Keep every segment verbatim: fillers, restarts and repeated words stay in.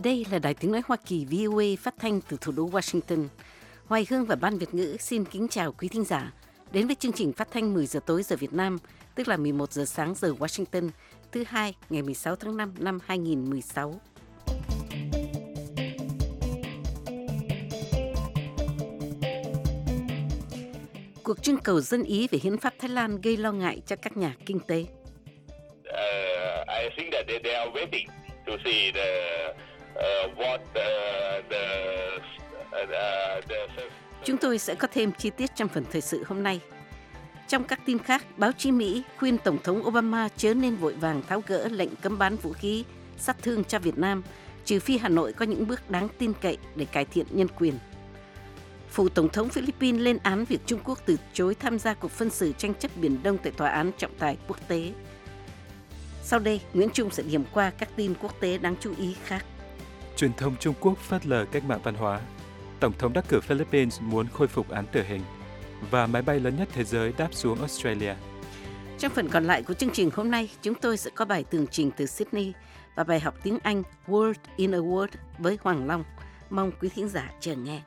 đây là Đài Tiếng Nói Hoa Kỳ vê o a phát thanh từ thủ đô Washington. Hoài Hương và Ban Việt ngữ xin kính chào quý thính giả. Đến với chương trình phát thanh mười giờ tối giờ Việt Nam, tức là mười một giờ sáng giờ Washington, thứ hai ngày mười sáu tháng năm năm hai nghìn không trăm mười sáu. Cuộc trưng cầu dân Ý về hiến pháp Thái Lan gây lo ngại cho các nhà kinh tế. Uh, I think that they, they are waiting to see the uh, what the the, uh, the Chúng tôi sẽ có thêm chi tiết trong phần thời sự hôm nay. Trong các tin khác, báo chí Mỹ khuyên Tổng thống Obama chớ nên vội vàng tháo gỡ lệnh cấm bán vũ khí sát thương cho Việt Nam, trừ phi Hà Nội có những bước đáng tin cậy để cải thiện nhân quyền. Phủ Tổng thống Philippines lên án việc Trung Quốc từ chối tham gia cuộc phân xử tranh chấp Biển Đông tại Tòa án trọng tài quốc tế. Sau đây, Nguyễn Trung sẽ điểm qua các tin quốc tế đáng chú ý khác. Truyền thông Trung Quốc phớt lờ cách mạng văn hóa. Tổng thống đắc cử Philippines muốn khôi phục án tử hình. Và máy bay lớn nhất thế giới đáp xuống Australia. Trong phần còn lại của chương trình hôm nay, chúng tôi sẽ có bài tường trình từ Sydney và bài học tiếng Anh World in a Word với Hoàng Long. Mong quý thính giả chờ nghe.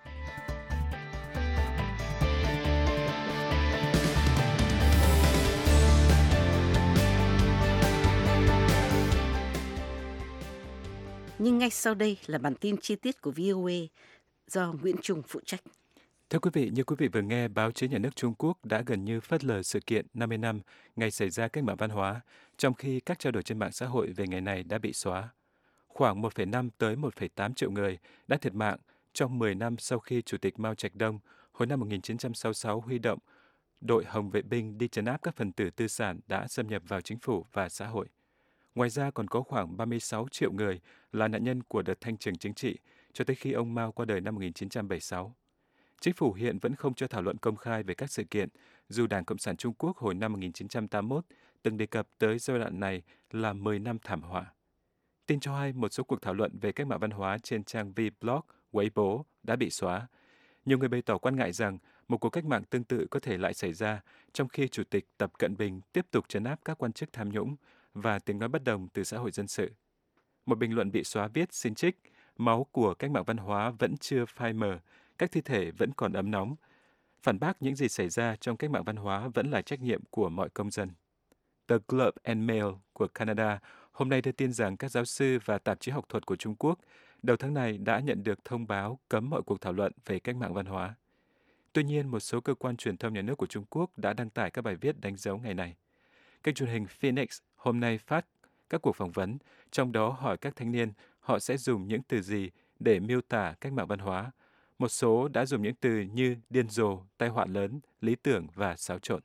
Nhưng ngay sau đây là bản tin chi tiết của vê o a do Nguyễn Trung phụ trách. Thưa quý vị, như quý vị vừa nghe, báo chí nhà nước Trung Quốc đã gần như phớt lờ sự kiện năm mươi năm ngày xảy ra cách mạng văn hóa, trong khi các trao đổi trên mạng xã hội về ngày này đã bị xóa. Khoảng một phẩy năm tới một phẩy tám triệu người đã thiệt mạng trong mười năm sau khi Chủ tịch Mao Trạch Đông hồi năm một nghìn chín trăm sáu mươi sáu huy động đội Hồng vệ binh đi trấn áp các phần tử tư sản đã xâm nhập vào chính phủ và xã hội. Ngoài ra còn có khoảng ba mươi sáu triệu người là nạn nhân của đợt thanh trừng chính trị cho tới khi ông Mao qua đời năm một nghìn chín trăm bảy mươi sáu. Chính phủ hiện vẫn không cho thảo luận công khai về các sự kiện, dù Đảng Cộng sản Trung Quốc hồi năm một nghìn chín trăm tám mươi mốt từng đề cập tới giai đoạn này là mười năm thảm họa. Tin cho hay một số cuộc thảo luận về cách mạng văn hóa trên trang Vblog, Weibo đã bị xóa. Nhiều người bày tỏ quan ngại rằng một cuộc cách mạng tương tự có thể lại xảy ra trong khi Chủ tịch Tập Cận Bình tiếp tục trấn áp các quan chức tham nhũng và tiếng nói bất đồng từ xã hội dân sự. Một bình luận bị xóa viết xin trích, máu của cách mạng văn hóa vẫn chưa phai mờ, các thi thể vẫn còn ấm nóng. Phản bác những gì xảy ra trong cách mạng văn hóa vẫn là trách nhiệm của mọi công dân. The Globe and Mail của Canada hôm nay đưa tin rằng các giáo sư và tạp chí học thuật của Trung Quốc đầu tháng này đã nhận được thông báo cấm mọi cuộc thảo luận về cách mạng văn hóa. Tuy nhiên, một số cơ quan truyền thông nhà nước của Trung Quốc đã đăng tải các bài viết đánh dấu ngày này. Kênh truyền hình Phoenix hôm nay phát các cuộc phỏng vấn, trong đó hỏi các thanh niên họ sẽ dùng những từ gì để miêu tả cách mạng văn hóa. Một số đã dùng những từ như điên rồ, tai họa lớn, lý tưởng và xáo trộn.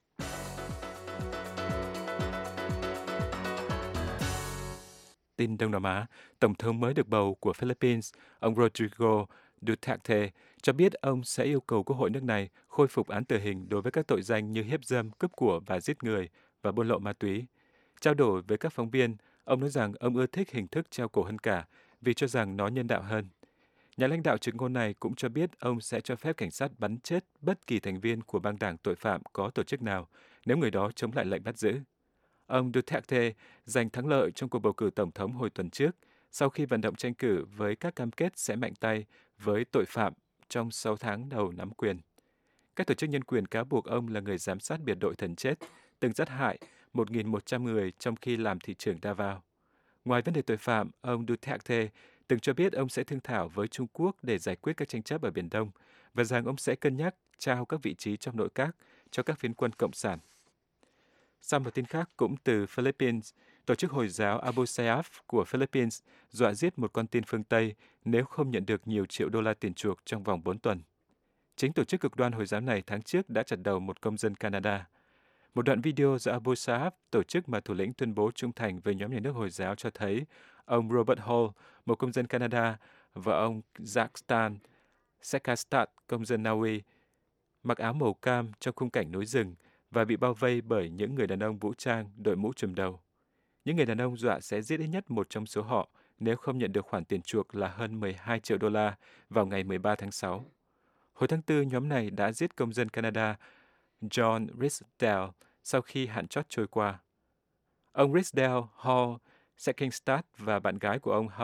Tin Đông Nam Á, Tổng thống mới được bầu của Philippines, ông Rodrigo Duterte, cho biết ông sẽ yêu cầu Quốc hội nước này khôi phục án tử hình đối với các tội danh như hiếp dâm, cướp của và giết người và buôn lậu ma túy. Trao đổi với các phóng viên, ông nói rằng ông ưa thích hình thức treo cổ hơn cả vì cho rằng nó nhân đạo hơn. Nhà lãnh đạo trực ngôn này cũng cho biết ông sẽ cho phép cảnh sát bắn chết bất kỳ thành viên của băng đảng tội phạm có tổ chức nào nếu người đó chống lại lệnh bắt giữ. Ông Duterte giành thắng lợi trong cuộc bầu cử tổng thống hồi tuần trước sau khi vận động tranh cử với các cam kết sẽ mạnh tay với tội phạm trong sáu tháng đầu nắm quyền. Các tổ chức nhân quyền cáo buộc ông là người giám sát biệt đội thần chết, từng giết hại một nghìn một trăm người trong khi làm thị trưởng Davao. Ngoài vấn đề tội phạm, ông Duterte từng cho biết ông sẽ thương thảo với Trung Quốc để giải quyết các tranh chấp ở Biển Đông và rằng ông sẽ cân nhắc trao các vị trí trong nội các cho các phiến quân Cộng sản. Sau một tin khác cũng từ Philippines, tổ chức Hồi giáo Abu Sayyaf của Philippines dọa giết một con tin phương Tây nếu không nhận được nhiều triệu đô la tiền chuộc trong vòng bốn tuần. Chính tổ chức cực đoan Hồi giáo này tháng trước đã chặt đầu một công dân Canada. Một đoạn video do Abu Sayyaf, tổ chức mà thủ lĩnh tuyên bố trung thành với nhóm nhà nước Hồi giáo cho thấy ông Robert Hall, một công dân Canada, và ông Zakstan Sekastat, công dân Na Uy, mặc áo màu cam trong khung cảnh núi rừng và bị bao vây bởi những người đàn ông vũ trang đội mũ trùm đầu. Những người đàn ông dọa sẽ giết ít nhất một trong số họ nếu không nhận được khoản tiền chuộc là hơn mười hai triệu đô la vào ngày mười ba tháng sáu. Hồi tháng tư, nhóm này đã giết công dân Canada John Ridsdale sau khi hạn chót trôi qua. Ông Ridsdale, Hall, Sekastat và bạn gái của ông Hall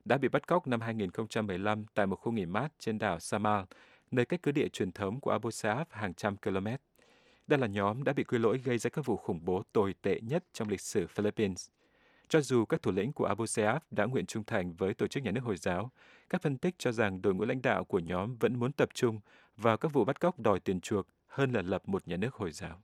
đã bị bắt cóc năm hai không một lăm tại một khu nghỉ mát trên đảo Samal, nơi cách cứ địa truyền thống của Abu Sayyaf hàng trăm km. Đây là nhóm đã bị quy lỗi gây ra các vụ khủng bố tồi tệ nhất trong lịch sử Philippines. Cho dù các thủ lĩnh của Abu Sayyaf đã nguyện trung thành với tổ chức nhà nước Hồi giáo, các phân tích cho rằng đội ngũ lãnh đạo của nhóm vẫn muốn tập trung vào các vụ bắt cóc đòi tiền chuộc hơn là lập một nhà nước Hồi giáo.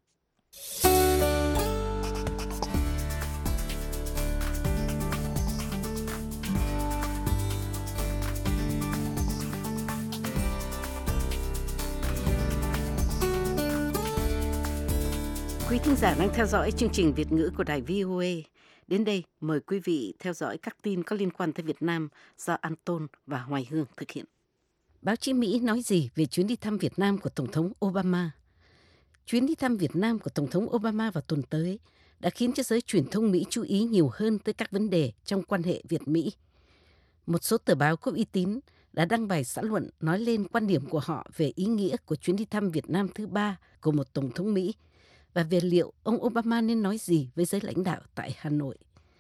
Quý thính giả đang theo dõi chương trình Việt ngữ của đài vê o a. Đến đây, mời quý vị theo dõi các tin có liên quan tới Việt Nam do Anton và Hoài Hương thực hiện. Báo chí Mỹ nói gì về chuyến đi thăm Việt Nam của Tổng thống Obama? Chuyến đi thăm Việt Nam của Tổng thống Obama vào tuần tới đã khiến cho giới truyền thông Mỹ chú ý nhiều hơn tới các vấn đề trong quan hệ Việt-Mỹ. Một số tờ báo có uy tín đã đăng bài xã luận nói lên quan điểm của họ về ý nghĩa của chuyến đi thăm Việt Nam thứ ba của một Tổng thống Mỹ và về liệu ông Obama nên nói gì với giới lãnh đạo tại Hà Nội.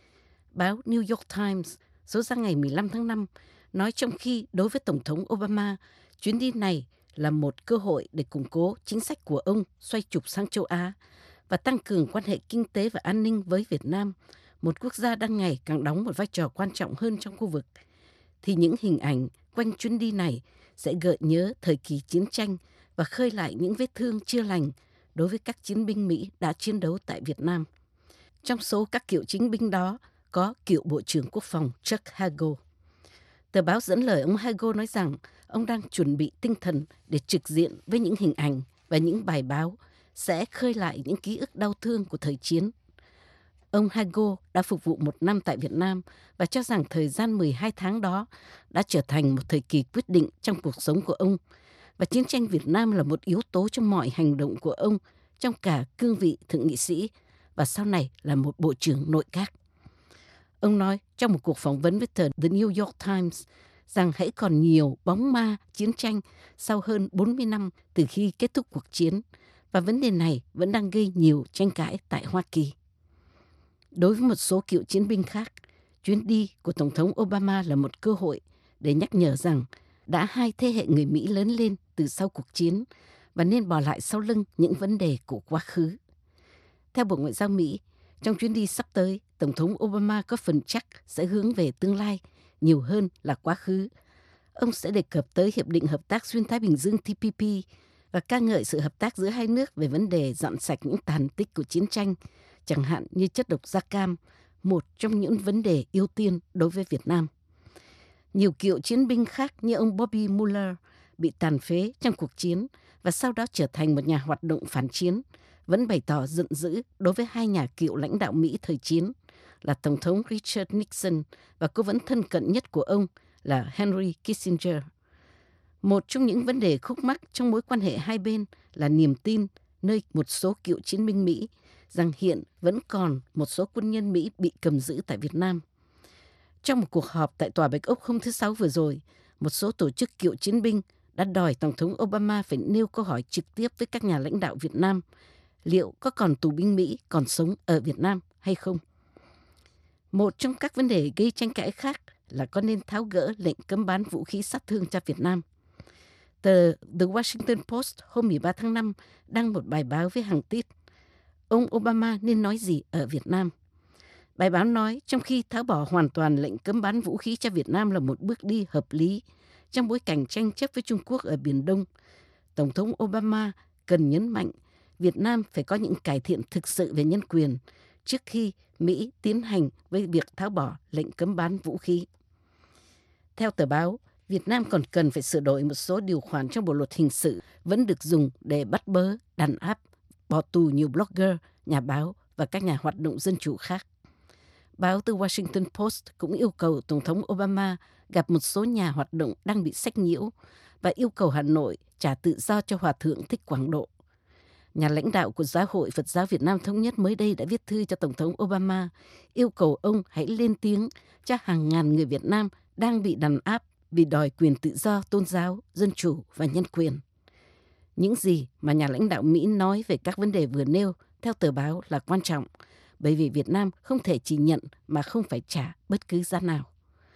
Báo New York Times số ra ngày mười lăm tháng năm nói trong khi đối với Tổng thống Obama, chuyến đi này là một cơ hội để củng cố chính sách của ông xoay trục sang châu Á và tăng cường quan hệ kinh tế và an ninh với Việt Nam, một quốc gia đang ngày càng đóng một vai trò quan trọng hơn trong khu vực, thì những hình ảnh quanh chuyến đi này sẽ gợi nhớ thời kỳ chiến tranh và khơi lại những vết thương chưa lành đối với các chiến binh Mỹ đã chiến đấu tại Việt Nam. Trong số các cựu chiến binh đó có cựu Bộ trưởng Quốc phòng Chuck Hagel. Tờ báo dẫn lời ông Hagel nói rằng ông đang chuẩn bị tinh thần để trực diện với những hình ảnh và những bài báo sẽ khơi lại những ký ức đau thương của thời chiến. Ông Hagel đã phục vụ một năm tại Việt Nam và cho rằng thời gian mười hai tháng đó đã trở thành một thời kỳ quyết định trong cuộc sống của ông, và chiến tranh Việt Nam là một yếu tố trong mọi hành động của ông trong cả cương vị thượng nghị sĩ và sau này là một bộ trưởng nội các. Ông nói trong một cuộc phỏng vấn với tờ The New York Times rằng hãy còn nhiều bóng ma chiến tranh sau hơn bốn mươi năm từ khi kết thúc cuộc chiến, và vấn đề này vẫn đang gây nhiều tranh cãi tại Hoa Kỳ. Đối với một số cựu chiến binh khác, chuyến đi của Tổng thống Obama là một cơ hội để nhắc nhở rằng đã hai thế hệ người Mỹ lớn lên từ sau cuộc chiến và nên bỏ lại sau lưng những vấn đề của quá khứ. Theo Bộ Ngoại giao Mỹ, trong chuyến đi sắp tới, Tổng thống Obama có phần chắc sẽ hướng về tương lai nhiều hơn là quá khứ. Ông sẽ đề cập tới Hiệp định Hợp tác Xuyên Thái Bình Dương T P P và ca ngợi sự hợp tác giữa hai nước về vấn đề dọn sạch những tàn tích của chiến tranh, chẳng hạn như chất độc da cam, một trong những vấn đề ưu tiên đối với Việt Nam. Nhiều cựu chiến binh khác như ông Bobby Mueller bị tàn phế trong cuộc chiến và sau đó trở thành một nhà hoạt động phản chiến, vẫn bày tỏ giận dữ đối với hai nhà cựu lãnh đạo Mỹ thời chiến là Tổng thống Richard Nixon và cố vấn thân cận nhất của ông là Henry Kissinger. Một trong những vấn đề khúc mắc trong mối quan hệ hai bên là niềm tin nơi một số cựu chiến binh Mỹ rằng hiện vẫn còn một số quân nhân Mỹ bị cầm giữ tại Việt Nam. Trong một cuộc họp tại Tòa Bạch Ốc hôm thứ Sáu vừa rồi, một số tổ chức cựu chiến binh đã đòi Tổng thống Obama phải nêu câu hỏi trực tiếp với các nhà lãnh đạo Việt Nam, liệu có còn tù binh Mỹ còn sống ở Việt Nam hay không? Một trong các vấn đề gây tranh cãi khác là có nên tháo gỡ lệnh cấm bán vũ khí sát thương cho Việt Nam. Tờ The Washington Post hôm mười ba tháng năm đăng một bài báo với hàng tít: ông Obama nên nói gì ở Việt Nam? Bài báo nói trong khi tháo bỏ hoàn toàn lệnh cấm bán vũ khí cho Việt Nam là một bước đi hợp lý trong bối cảnh tranh chấp với Trung Quốc ở Biển Đông, Tổng thống Obama cần nhấn mạnh Việt Nam phải có những cải thiện thực sự về nhân quyền trước khi Mỹ tiến hành với việc tháo bỏ lệnh cấm bán vũ khí. Theo tờ báo, Việt Nam còn cần phải sửa đổi một số điều khoản trong Bộ luật hình sự vẫn được dùng để bắt bớ, đàn áp, bỏ tù nhiều blogger, nhà báo và các nhà hoạt động dân chủ khác. Báo The Washington Post cũng yêu cầu Tổng thống Obama gặp một số nhà hoạt động đang bị sách nhiễu và yêu cầu Hà Nội trả tự do cho Hòa thượng Thích Quảng Độ. Nhà lãnh đạo của Giáo hội Phật giáo Việt Nam Thống nhất mới đây đã viết thư cho Tổng thống Obama, yêu cầu ông hãy lên tiếng cho hàng ngàn người Việt Nam đang bị đàn áp vì đòi quyền tự do tôn giáo, dân chủ và nhân quyền. Những gì mà nhà lãnh đạo Mỹ nói về các vấn đề vừa nêu theo tờ báo là quan trọng, bởi vì Việt Nam không thể chỉ nhận mà không phải trả bất cứ giá nào.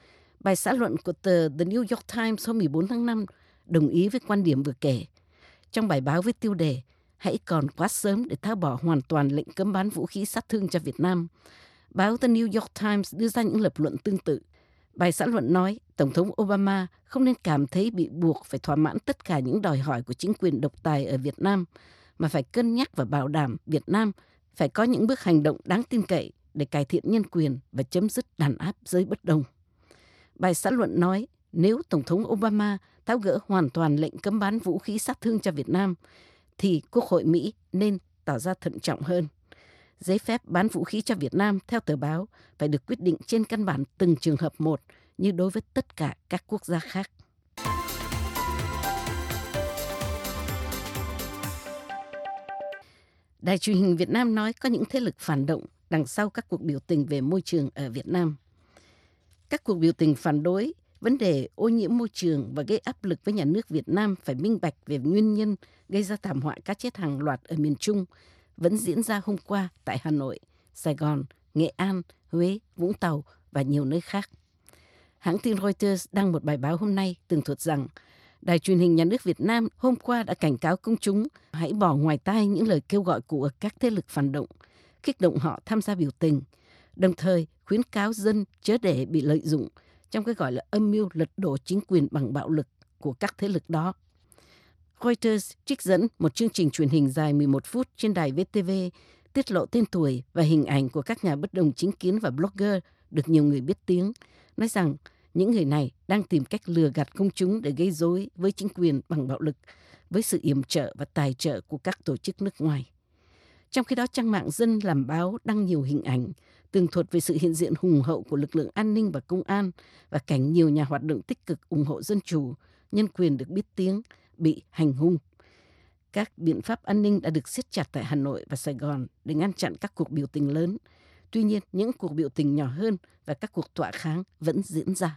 Bài xã luận của tờ The New York Times hôm mười bốn tháng năm đồng ý với quan điểm vừa kể. Trong bài báo với tiêu đề "Hãy còn quá sớm để tháo bỏ hoàn toàn lệnh cấm bán vũ khí sát thương cho Việt Nam", báo The New York Times đưa ra những lập luận tương tự. Bài xã luận nói Tổng thống Obama không nên cảm thấy bị buộc phải thỏa mãn tất cả những đòi hỏi của chính quyền độc tài ở Việt Nam, mà phải cân nhắc và bảo đảm Việt Nam phải có những bước hành động đáng tin cậy để cải thiện nhân quyền và chấm dứt đàn áp giới bất đồng. Bài xã luận nói nếu Tổng thống Obama tháo gỡ hoàn toàn lệnh cấm bán vũ khí sát thương cho Việt Nam, thì Quốc hội Mỹ nên tỏ ra thận trọng hơn. Giấy phép bán vũ khí cho Việt Nam theo tờ báo phải được quyết định trên căn bản từng trường hợp một như đối với tất cả các quốc gia khác. Đài truyền hình Việt Nam nói có những thế lực phản động đằng sau các cuộc biểu tình về môi trường ở Việt Nam. Các cuộc biểu tình phản đối vấn đề ô nhiễm môi trường và gây áp lực với nhà nước Việt Nam phải minh bạch về nguyên nhân gây ra thảm họa cá chết hàng loạt ở miền Trung vẫn diễn ra hôm qua tại Hà Nội, Sài Gòn, Nghệ An, Huế, Vũng Tàu và nhiều nơi khác. Hãng tin Reuters đăng một bài báo hôm nay tường thuật rằng Đài truyền hình nhà nước Việt Nam hôm qua đã cảnh cáo công chúng hãy bỏ ngoài tai những lời kêu gọi của các thế lực phản động, kích động họ tham gia biểu tình, đồng thời khuyến cáo dân chớ để bị lợi dụng trong cái gọi là âm mưu lật đổ chính quyền bằng bạo lực của các thế lực đó. Reuters trích dẫn một chương trình truyền hình dài mười một phút trên đài vê tê vê tiết lộ tên tuổi và hình ảnh của các nhà bất đồng chính kiến và blogger được nhiều người biết tiếng, nói rằng những người này đang tìm cách lừa gạt công chúng để gây rối với chính quyền bằng bạo lực, với sự yểm trợ và tài trợ của các tổ chức nước ngoài. Trong khi đó, trang mạng Dân làm báo đăng nhiều hình ảnh tường thuật về sự hiện diện hùng hậu của lực lượng an ninh và công an và cảnh nhiều nhà hoạt động tích cực ủng hộ dân chủ, nhân quyền được biết tiếng bị hành hung. Các biện pháp an ninh đã được siết chặt tại Hà Nội và Sài Gòn để ngăn chặn các cuộc biểu tình lớn. Tuy nhiên, những cuộc biểu tình nhỏ hơn và các cuộc tọa kháng vẫn diễn ra.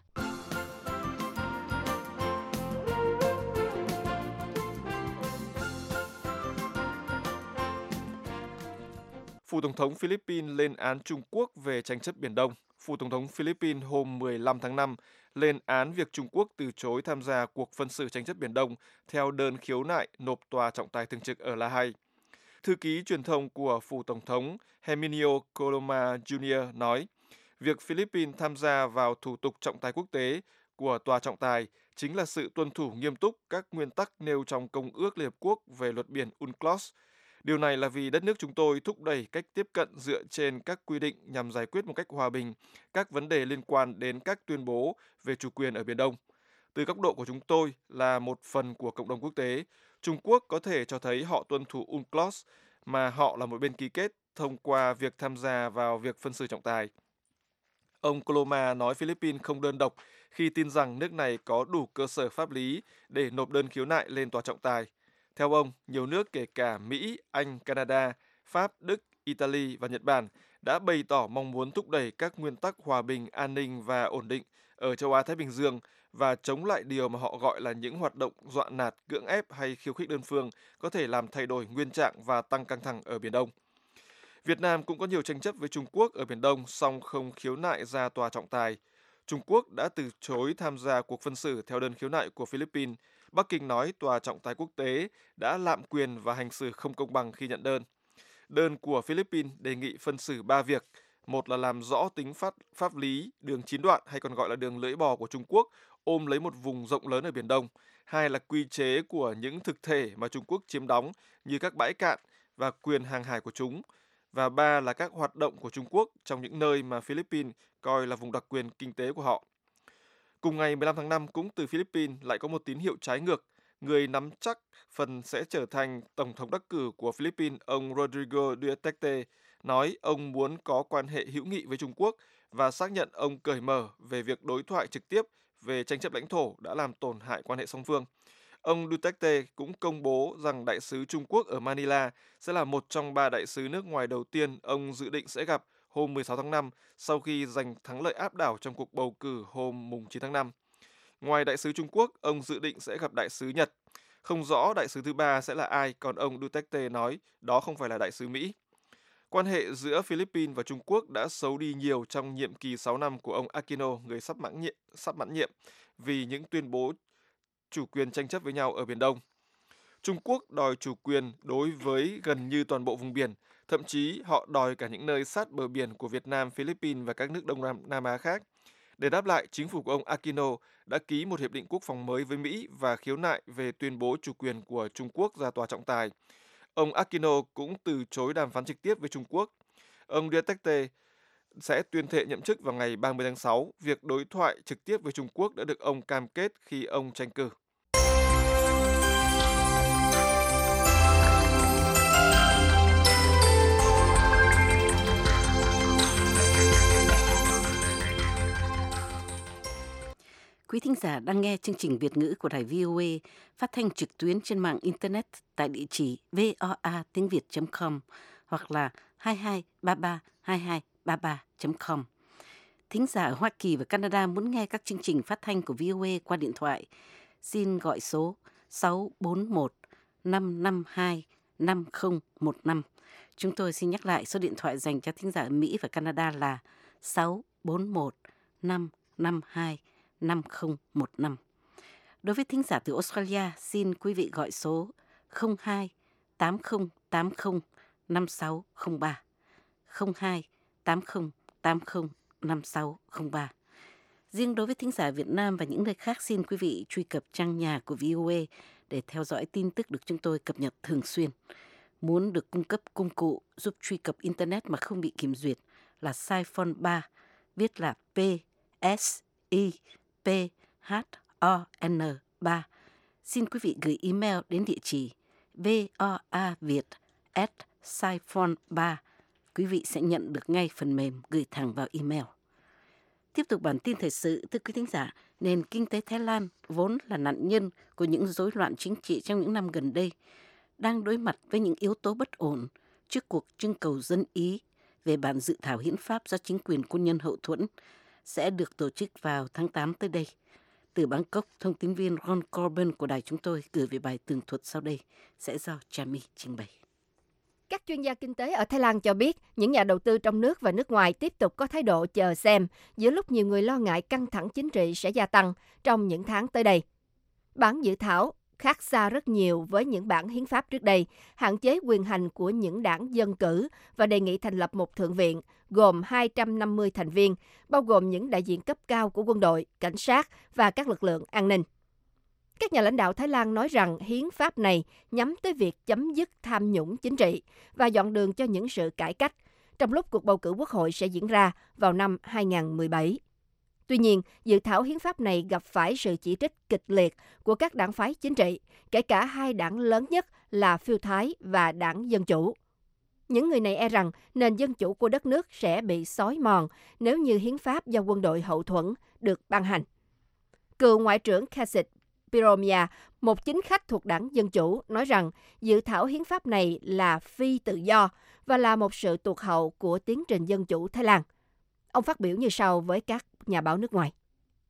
Phủ Tổng thống Philippines lên án Trung Quốc về tranh chấp Biển Đông. Phủ Tổng thống Philippines hôm mười lăm tháng năm lên án việc Trung Quốc từ chối tham gia cuộc phân xử tranh chấp Biển Đông theo đơn khiếu nại nộp tòa trọng tài thường trực ở La Hay. Thư ký truyền thông của Phủ Tổng thống Herminio Coloma Junior nói, việc Philippines tham gia vào thủ tục trọng tài quốc tế của tòa trọng tài chính là sự tuân thủ nghiêm túc các nguyên tắc nêu trong Công ước Liên Hợp Quốc về luật biển UNCLOS. Điều này là vì đất nước chúng tôi thúc đẩy cách tiếp cận dựa trên các quy định nhằm giải quyết một cách hòa bình các vấn đề liên quan đến các tuyên bố về chủ quyền ở Biển Đông. Từ góc độ của chúng tôi là một phần của cộng đồng quốc tế, Trung Quốc có thể cho thấy họ tuân thủ UNCLOS mà họ là một bên ký kết thông qua việc tham gia vào việc phân xử trọng tài. Ông Coloma nói Philippines không đơn độc khi tin rằng nước này có đủ cơ sở pháp lý để nộp đơn khiếu nại lên tòa trọng tài. Theo ông, nhiều nước kể cả Mỹ, Anh, Canada, Pháp, Đức, Italy và Nhật Bản đã bày tỏ mong muốn thúc đẩy các nguyên tắc hòa bình, an ninh và ổn định ở châu Á-Thái Bình Dương và chống lại điều mà họ gọi là những hoạt động dọa nạt, cưỡng ép hay khiêu khích đơn phương có thể làm thay đổi nguyên trạng và tăng căng thẳng ở Biển Đông. Việt Nam cũng có nhiều tranh chấp với Trung Quốc ở Biển Đông, song không khiếu nại ra tòa trọng tài. Trung Quốc đã từ chối tham gia cuộc phân xử theo đơn khiếu nại của Philippines. Bắc Kinh nói tòa trọng tài quốc tế đã lạm quyền và hành xử không công bằng khi nhận đơn. Đơn của Philippines đề nghị phân xử ba việc. Một là làm rõ tính pháp, pháp lý đường chín đoạn hay còn gọi là đường lưỡi bò của Trung Quốc ôm lấy một vùng rộng lớn ở Biển Đông. Hai là quy chế của những thực thể mà Trung Quốc chiếm đóng như các bãi cạn và quyền hàng hải của chúng. Và ba là các hoạt động của Trung Quốc trong những nơi mà Philippines coi là vùng đặc quyền kinh tế của họ. Cùng ngày mười lăm tháng năm, cũng từ Philippines lại có một tín hiệu trái ngược. Người nắm chắc phần sẽ trở thành Tổng thống đắc cử của Philippines, ông Rodrigo Duterte, nói ông muốn có quan hệ hữu nghị với Trung Quốc và xác nhận ông cởi mở về việc đối thoại trực tiếp về tranh chấp lãnh thổ đã làm tổn hại quan hệ song phương. Ông Duterte cũng công bố rằng đại sứ Trung Quốc ở Manila sẽ là một trong ba đại sứ nước ngoài đầu tiên ông dự định sẽ gặp hôm mười sáu tháng năm sau khi giành thắng lợi áp đảo trong cuộc bầu cử hôm chín tháng năm. Ngoài đại sứ Trung Quốc, ông dự định sẽ gặp đại sứ Nhật. Không rõ đại sứ thứ ba sẽ là ai, còn ông Duterte nói đó không phải là đại sứ Mỹ. Quan hệ giữa Philippines và Trung Quốc đã xấu đi nhiều trong nhiệm kỳ sáu năm của ông Aquino, người sắp mãn nhiệm, sắp mãn nhiệm vì những tuyên bố chủ quyền tranh chấp với nhau ở Biển Đông. Trung Quốc đòi chủ quyền đối với gần như toàn bộ vùng biển, thậm chí họ đòi cả những nơi sát bờ biển của Việt Nam, Philippines và các nước Đông Nam, Nam Á khác. Để đáp lại, chính phủ của ông Aquino đã ký một hiệp định quốc phòng mới với Mỹ và khiếu nại về tuyên bố chủ quyền của Trung Quốc ra tòa trọng tài. Ông Aquino cũng từ chối đàm phán trực tiếp với Trung Quốc. Ông Duterte sẽ tuyên thệ nhậm chức vào ngày ba mươi tháng sáu. Việc đối thoại trực tiếp với Trung Quốc đã được ông cam kết khi ông tranh cử. Quý thính giả đang nghe chương trình Việt ngữ của đài vê o a phát thanh trực tuyến trên mạng Internet tại địa chỉ voa tiếng việt chấm com hoặc là hai hai ba ba hai hai ba ba chấm com. Thính giả ở Hoa Kỳ và Canada muốn nghe các chương trình phát thanh của vê o a qua điện thoại, xin gọi số sáu bốn một năm năm hai năm không một năm. Chúng tôi xin nhắc lại số điện thoại dành cho thính giả ở Mỹ và Canada là sáu bốn một năm năm hai năm không một năm. Đối với thính giả từ Australia, xin quý vị gọi số không hai tám không tám không năm sáu không ba, không hai tám không tám không năm sáu không ba. Riêng đối với thính giả Việt Nam và những nơi khác, xin quý vị truy cập trang nhà của vê o a để theo dõi tin tức được chúng tôi cập nhật thường xuyên. Muốn được cung cấp công cụ giúp truy cập Internet mà không bị kiểm duyệt là Siphon ba, viết là P S I P H O N ba. Xin quý vị gửi email đến địa chỉ voaviet at siphon ba. Quý vị sẽ nhận được ngay phần mềm gửi thẳng vào email. Tiếp tục bản tin thời sự, thưa quý thính giả, nền kinh tế Thái Lan vốn là nạn nhân của những rối loạn chính trị trong những năm gần đây, đang đối mặt với những yếu tố bất ổn trước cuộc trưng cầu dân Ý về bản dự thảo hiến pháp do chính quyền quân nhân hậu thuẫn sẽ được tổ chức vào tháng tám tới đây. Từ Bangkok, thông tin viên Ron Corbin của đài chúng tôi gửi về bài tường thuật sau đây, sẽ do Chami trình bày. Các chuyên gia kinh tế ở Thái Lan cho biết những nhà đầu tư trong nước và nước ngoài tiếp tục có thái độ chờ xem giữa lúc nhiều người lo ngại căng thẳng chính trị sẽ gia tăng trong những tháng tới đây. Bản dự thảo khác xa rất nhiều với những bản hiến pháp trước đây, hạn chế quyền hành của những đảng dân cử và đề nghị thành lập một thượng viện gồm hai trăm năm mươi thành viên, bao gồm những đại diện cấp cao của quân đội, cảnh sát và các lực lượng an ninh. Các nhà lãnh đạo Thái Lan nói rằng hiến pháp này nhắm tới việc chấm dứt tham nhũng chính trị và dọn đường cho những sự cải cách, trong lúc cuộc bầu cử quốc hội sẽ diễn ra vào năm hai không một bảy. Tuy nhiên, dự thảo hiến pháp này gặp phải sự chỉ trích kịch liệt của các đảng phái chính trị, kể cả hai đảng lớn nhất là Phiêu Thái và Đảng Dân Chủ. Những người này e rằng nền dân chủ của đất nước sẽ bị xói mòn nếu như hiến pháp do quân đội hậu thuẫn được ban hành. Cựu Ngoại trưởng Kasit Piromia, một chính khách thuộc Đảng Dân Chủ, nói rằng dự thảo hiến pháp này là phi tự do và là một sự tụt hậu của tiến trình dân chủ Thái Lan. Ông phát biểu như sau với các nhà báo nước ngoài.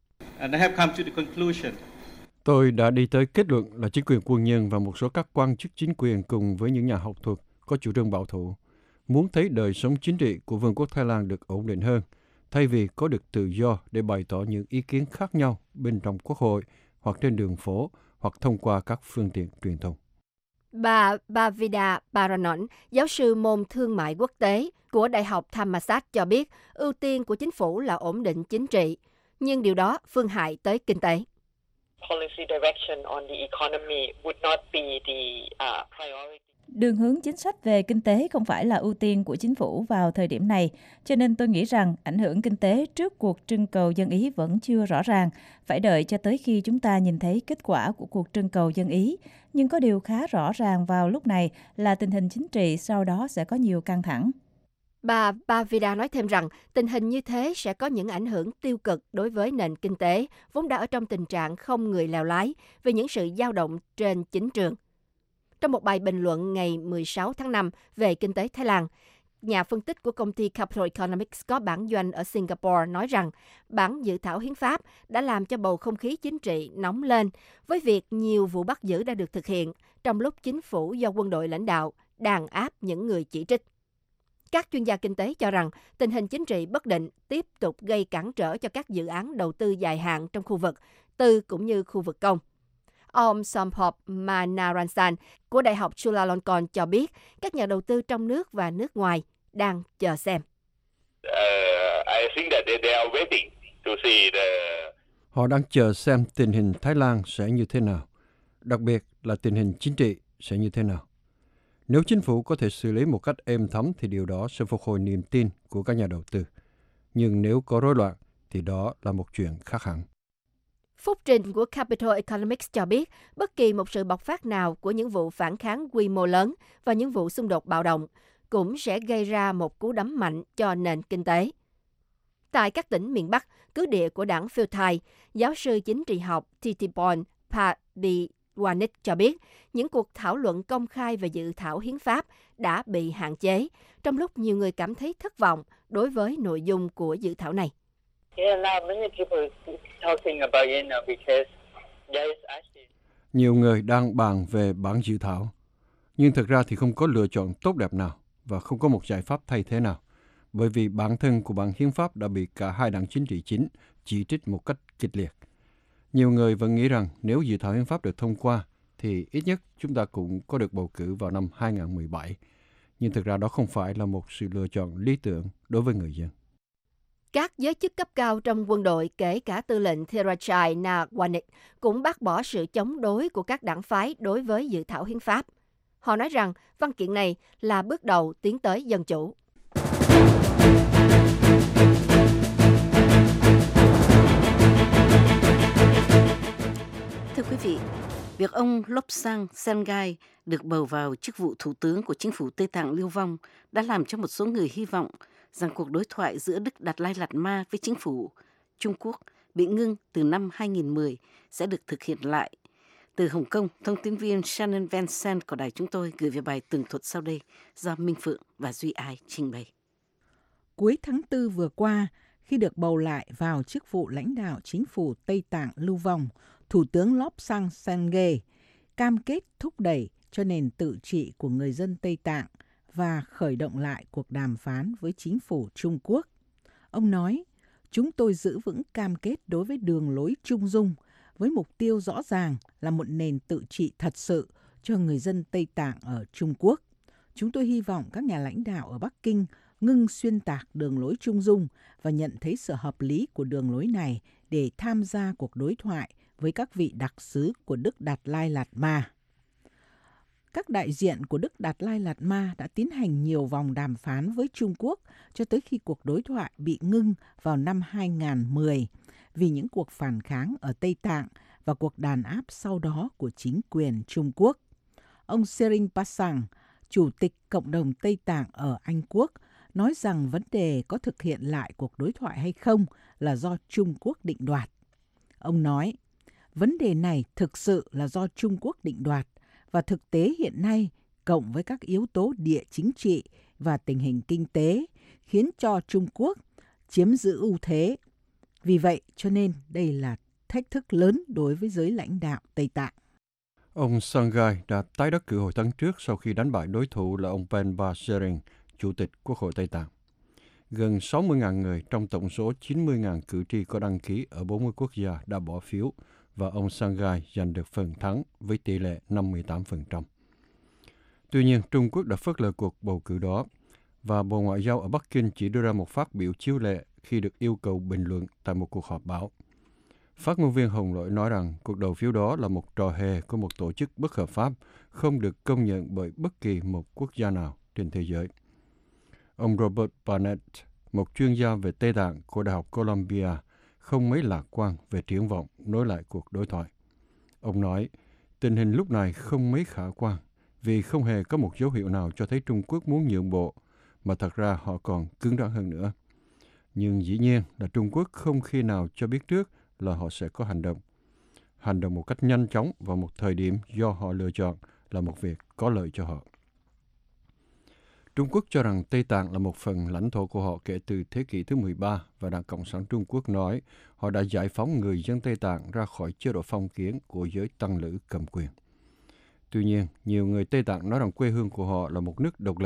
Tôi đã đi tới kết luận là chính quyền quân nhân và một số các quan chức chính quyền cùng với những nhà học thuật có chủ trương bảo thủ muốn thấy đời sống chính trị của Vương quốc Thái Lan được ổn định hơn, thay vì có được tự do để bày tỏ những ý kiến khác nhau bên trong quốc hội hoặc trên đường phố hoặc thông qua các phương tiện truyền thông. Bà Bavida Paranon, giáo sư môn thương mại quốc tế của Đại học Thammasat cho biết ưu tiên của chính phủ là ổn định chính trị, nhưng điều đó phương hại tới kinh tế. Đường hướng chính sách về kinh tế không phải là ưu tiên của chính phủ vào thời điểm này, cho nên tôi nghĩ rằng ảnh hưởng kinh tế trước cuộc trưng cầu dân Ý vẫn chưa rõ ràng, phải đợi cho tới khi chúng ta nhìn thấy kết quả của cuộc trưng cầu dân Ý. Nhưng có điều khá rõ ràng vào lúc này là tình hình chính trị sau đó sẽ có nhiều căng thẳng. Bà Bavida nói thêm rằng tình hình như thế sẽ có những ảnh hưởng tiêu cực đối với nền kinh tế, vốn đã ở trong tình trạng không người lèo lái về những sự dao động trên chính trường. Trong một bài bình luận ngày mười sáu tháng năm về kinh tế Thái Lan, nhà phân tích của công ty Capital Economics có bản doanh ở Singapore nói rằng bản dự thảo hiến pháp đã làm cho bầu không khí chính trị nóng lên với việc nhiều vụ bắt giữ đã được thực hiện trong lúc chính phủ do quân đội lãnh đạo đàn áp những người chỉ trích. Các chuyên gia kinh tế cho rằng tình hình chính trị bất định tiếp tục gây cản trở cho các dự án đầu tư dài hạn trong khu vực tư cũng như khu vực công. Ông Sampop Manaransan của Đại học Chulalongkorn cho biết các nhà đầu tư trong nước và nước ngoài đang chờ xem. Uh, I think that they, they are waiting to see the... Họ đang chờ xem tình hình Thái Lan sẽ như thế nào, đặc biệt là tình hình chính trị sẽ như thế nào. Nếu chính phủ có thể xử lý một cách êm thấm thì điều đó sẽ phục hồi niềm tin của các nhà đầu tư. Nhưng nếu có rối loạn thì đó là một chuyện khác hẳn. Phúc Trình của Capital Economics cho biết bất kỳ một sự bộc phát nào của những vụ phản kháng quy mô lớn và những vụ xung đột bạo động cũng sẽ gây ra một cú đấm mạnh cho nền kinh tế. Tại các tỉnh miền Bắc, cứ địa của đảng Pheu Thai, giáo sư chính trị học Thitithipon Phadipwanich cho biết những cuộc thảo luận công khai về dự thảo hiến pháp đã bị hạn chế, trong lúc nhiều người cảm thấy thất vọng đối với nội dung của dự thảo này. Nhiều người đang bàn về bản dự thảo, nhưng thực ra thì không có lựa chọn tốt đẹp nào và không có một giải pháp thay thế nào, bởi vì bản thân của bản hiến pháp đã bị cả hai đảng chính trị chính chỉ trích một cách kịch liệt. Nhiều người vẫn nghĩ rằng nếu dự thảo hiến pháp được thông qua thì ít nhất chúng ta cũng có được bầu cử vào năm hai không một bảy, nhưng thực ra đó không phải là một sự lựa chọn lý tưởng đối với người dân. Các giới chức cấp cao trong quân đội, kể cả tư lệnh Therachai Nawanik, cũng bác bỏ sự chống đối của các đảng phái đối với dự thảo hiến pháp. Họ nói rằng văn kiện này là bước đầu tiến tới dân chủ. Thưa quý vị, việc ông Lobsang Sengai được bầu vào chức vụ thủ tướng của chính phủ Tây Tạng lưu vong đã làm cho một số người hy vọng rằng cuộc đối thoại giữa Đức Đạt Lai Lạt Ma với chính phủ Trung Quốc bị ngưng từ năm hai không một không sẽ được thực hiện lại. Từ Hồng Kông, thông tin viên Shannon Vincent của đài chúng tôi gửi về bài tường thuật sau đây do Minh Phượng và Duy Ai trình bày. Cuối tháng tư vừa qua, khi được bầu lại vào chức vụ lãnh đạo chính phủ Tây Tạng lưu vong, Thủ tướng Lobsang Sengai cam kết thúc đẩy cho nền tự trị của người dân Tây Tạng và khởi động lại cuộc đàm phán với chính phủ Trung Quốc. Ông nói, chúng tôi giữ vững cam kết đối với đường lối trung dung, với mục tiêu rõ ràng là một nền tự trị thật sự cho người dân Tây Tạng ở Trung Quốc. Chúng tôi hy vọng các nhà lãnh đạo ở Bắc Kinh ngưng xuyên tạc đường lối trung dung và nhận thấy sự hợp lý của đường lối này để tham gia cuộc đối thoại với các vị đặc sứ của Đức Đạt Lai Lạt Ma. Các đại diện của Đức Đạt Lai Lạt Ma đã tiến hành nhiều vòng đàm phán với Trung Quốc cho tới khi cuộc đối thoại bị ngưng vào năm hai không một không vì những cuộc phản kháng ở Tây Tạng và cuộc đàn áp sau đó của chính quyền Trung Quốc. Ông Sering Pasang, Chủ tịch Cộng đồng Tây Tạng ở Anh Quốc, nói rằng vấn đề có thực hiện lại cuộc đối thoại hay không là do Trung Quốc định đoạt. Ông nói, vấn đề này thực sự là do Trung Quốc định đoạt và thực tế hiện nay, cộng với các yếu tố địa chính trị và tình hình kinh tế, khiến cho Trung Quốc chiếm giữ ưu thế. Vì vậy cho nên đây là thách thức lớn đối với giới lãnh đạo Tây Tạng. Ông Sengai đã tái đắc cử hồi tháng trước sau khi đánh bại đối thủ là ông Penba Sering, Chủ tịch Quốc hội Tây Tạng. Gần sáu mươi nghìn người trong tổng số chín mươi nghìn cử tri có đăng ký ở bốn mươi quốc gia đã bỏ phiếu và ông Sengai giành được phần thắng với tỷ lệ năm mươi tám phần trăm. Tuy nhiên, Trung Quốc đã phớt lờ cuộc bầu cử đó và Bộ Ngoại giao ở Bắc Kinh chỉ đưa ra một phát biểu chiếu lệ khi được yêu cầu bình luận tại một cuộc họp báo. Phát ngôn viên Hồng Lỗi nói rằng cuộc đầu phiếu đó là một trò hề của một tổ chức bất hợp pháp, không được công nhận bởi bất kỳ một quốc gia nào trên thế giới. Ông Robert Barnett, một chuyên gia về Tây Tạng của Đại học Columbia, không mấy lạc quan về triển vọng nối lại cuộc đối thoại. Ông nói, tình hình lúc này không mấy khả quan vì không hề có một dấu hiệu nào cho thấy Trung Quốc muốn nhượng bộ, mà thật ra họ còn cứng rắn hơn nữa. Nhưng dĩ nhiên là Trung Quốc không khi nào cho biết trước là họ sẽ có hành động. Hành động một cách nhanh chóng vào một thời điểm do họ lựa chọn là một việc có lợi cho họ. Trung Quốc cho rằng Tây Tạng là một phần lãnh thổ của họ kể từ thế kỷ thứ mười ba và Đảng Cộng sản Trung Quốc nói họ đã giải phóng người dân Tây Tạng ra khỏi chế độ phong kiến của giới tăng lữ cầm quyền. Tuy nhiên, nhiều người Tây Tạng nói rằng quê hương của họ là một nước độc lập,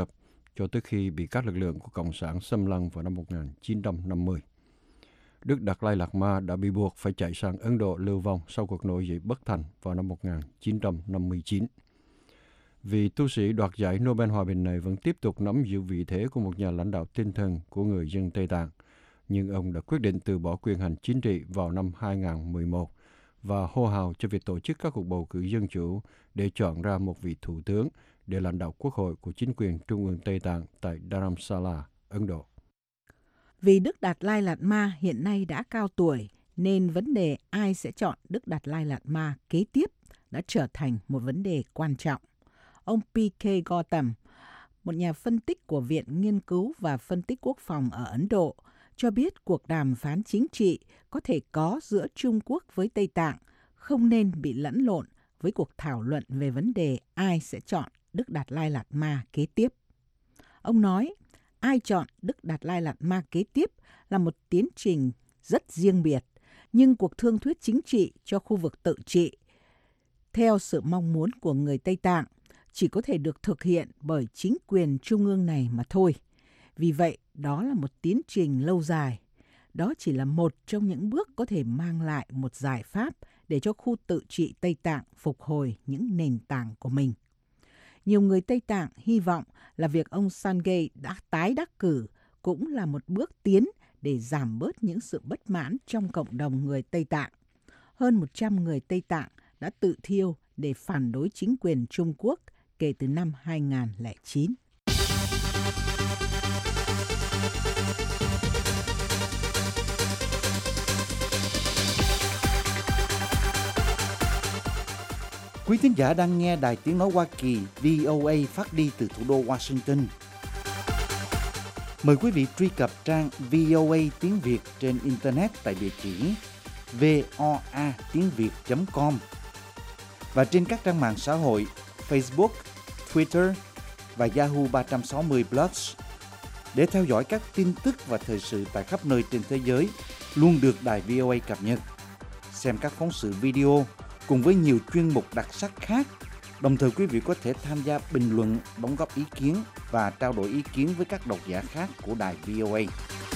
cho tới khi bị các lực lượng của Cộng sản xâm lăng vào năm một nghìn chín trăm năm mươi. Đức Đạt Lai Lạt Ma đã bị buộc phải chạy sang Ấn Độ lưu vong sau cuộc nổi dậy bất thành vào năm một nghìn chín trăm năm mươi chín. Vị tu sĩ đoạt giải Nobel Hòa bình này vẫn tiếp tục nắm giữ vị thế của một nhà lãnh đạo tinh thần của người dân Tây Tạng, nhưng ông đã quyết định từ bỏ quyền hành chính trị vào năm hai nghìn không trăm mười một và hô hào cho việc tổ chức các cuộc bầu cử dân chủ để chọn ra một vị thủ tướng để lãnh đạo quốc hội của chính quyền Trung ương Tây Tạng tại Dharamsala, Ấn Độ. Vì Đức Đạt Lai Lạt Ma hiện nay đã cao tuổi, nên vấn đề ai sẽ chọn Đức Đạt Lai Lạt Ma kế tiếp đã trở thành một vấn đề quan trọng. Ông pê ca Gautam, một nhà phân tích của Viện Nghiên cứu và Phân tích Quốc phòng ở Ấn Độ, cho biết cuộc đàm phán chính trị có thể có giữa Trung Quốc với Tây Tạng không nên bị lẫn lộn với cuộc thảo luận về vấn đề ai sẽ chọn Đức Đạt Lai Lạt Ma kế tiếp. Ông nói, ai chọn Đức Đạt Lai Lạt Ma kế tiếp là một tiến trình rất riêng biệt, nhưng cuộc thương thuyết chính trị cho khu vực tự trị, theo sự mong muốn của người Tây Tạng, chỉ có thể được thực hiện bởi chính quyền trung ương này mà thôi. Vì vậy, đó là một tiến trình lâu dài. Đó chỉ là một trong những bước có thể mang lại một giải pháp để cho khu tự trị Tây Tạng phục hồi những nền tảng của mình. Nhiều người Tây Tạng hy vọng là việc ông Sangay đã tái đắc cử cũng là một bước tiến để giảm bớt những sự bất mãn trong cộng đồng người Tây Tạng. Hơn một trăm người Tây Tạng đã tự thiêu để phản đối chính quyền Trung Quốc kể từ năm hai nghìn không trăm lẻ chín. Quý thính giả đang nghe Đài Tiếng Nói Hoa Kỳ vê o a phát đi từ thủ đô Washington. Mời quý vị truy cập trang vê o a tiếng Việt trên Internet tại địa chỉ voa tiếng việt chấm com và trên các trang mạng xã hội Facebook, Twitter và Yahoo ba trăm sáu mươi Plus để theo dõi các tin tức và thời sự tại khắp nơi trên thế giới luôn được Đài vê o a cập nhật. Xem các phóng sự video cùng với nhiều chuyên mục đặc sắc khác. Đồng thời quý vị có thể tham gia bình luận, đóng góp ý kiến và trao đổi ý kiến với các độc giả khác của Đài vê o a.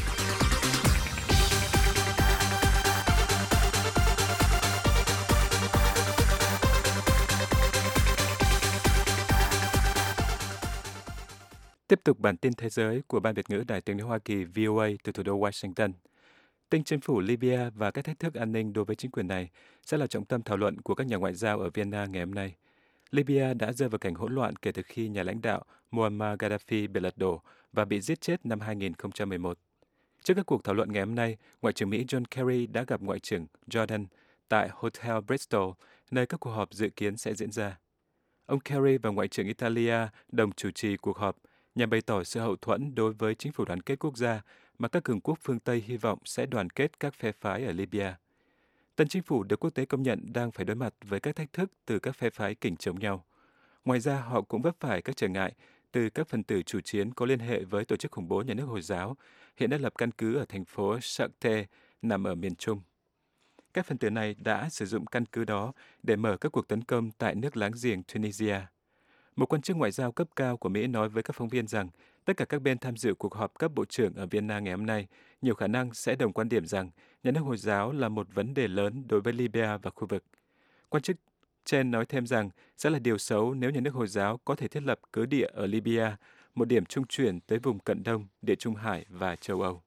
Tiếp tục bản tin thế giới của Ban Việt ngữ Đài Tiếng nói Hoa Kỳ vê o a từ thủ đô Washington. Tin chính phủ Libya và các thách thức an ninh đối với chính quyền này sẽ là trọng tâm thảo luận của các nhà ngoại giao ở Vienna ngày hôm nay. Libya đã rơi vào cảnh hỗn loạn kể từ khi nhà lãnh đạo Muammar Gaddafi bị lật đổ và bị giết chết năm hai nghìn không trăm mười một. Trước các cuộc thảo luận ngày hôm nay, Ngoại trưởng Mỹ John Kerry đã gặp Ngoại trưởng Jordan tại Hotel Bristol, nơi các cuộc họp dự kiến sẽ diễn ra. Ông Kerry và Ngoại trưởng Italia đồng chủ trì cuộc họp nhằm bày tỏ sự hậu thuẫn đối với chính phủ đoàn kết quốc gia mà các cường quốc phương Tây hy vọng sẽ đoàn kết các phe phái ở Libya. Tân chính phủ được quốc tế công nhận đang phải đối mặt với các thách thức từ các phe phái kình chống nhau. Ngoài ra, họ cũng vấp phải các trở ngại từ các phần tử chủ chiến có liên hệ với tổ chức khủng bố nhà nước Hồi giáo, hiện đã lập căn cứ ở thành phố Sirte, nằm ở miền Trung. Các phần tử này đã sử dụng căn cứ đó để mở các cuộc tấn công tại nước láng giềng Tunisia. Một quan chức ngoại giao cấp cao của Mỹ nói với các phóng viên rằng tất cả các bên tham dự cuộc họp cấp bộ trưởng ở Vienna ngày hôm nay nhiều khả năng sẽ đồng quan điểm rằng nhà nước Hồi giáo là một vấn đề lớn đối với Libya và khu vực. Quan chức trên nói thêm rằng sẽ là điều xấu nếu nhà nước Hồi giáo có thể thiết lập cứ địa ở Libya, một điểm trung chuyển tới vùng Cận Đông, Địa Trung Hải và châu Âu.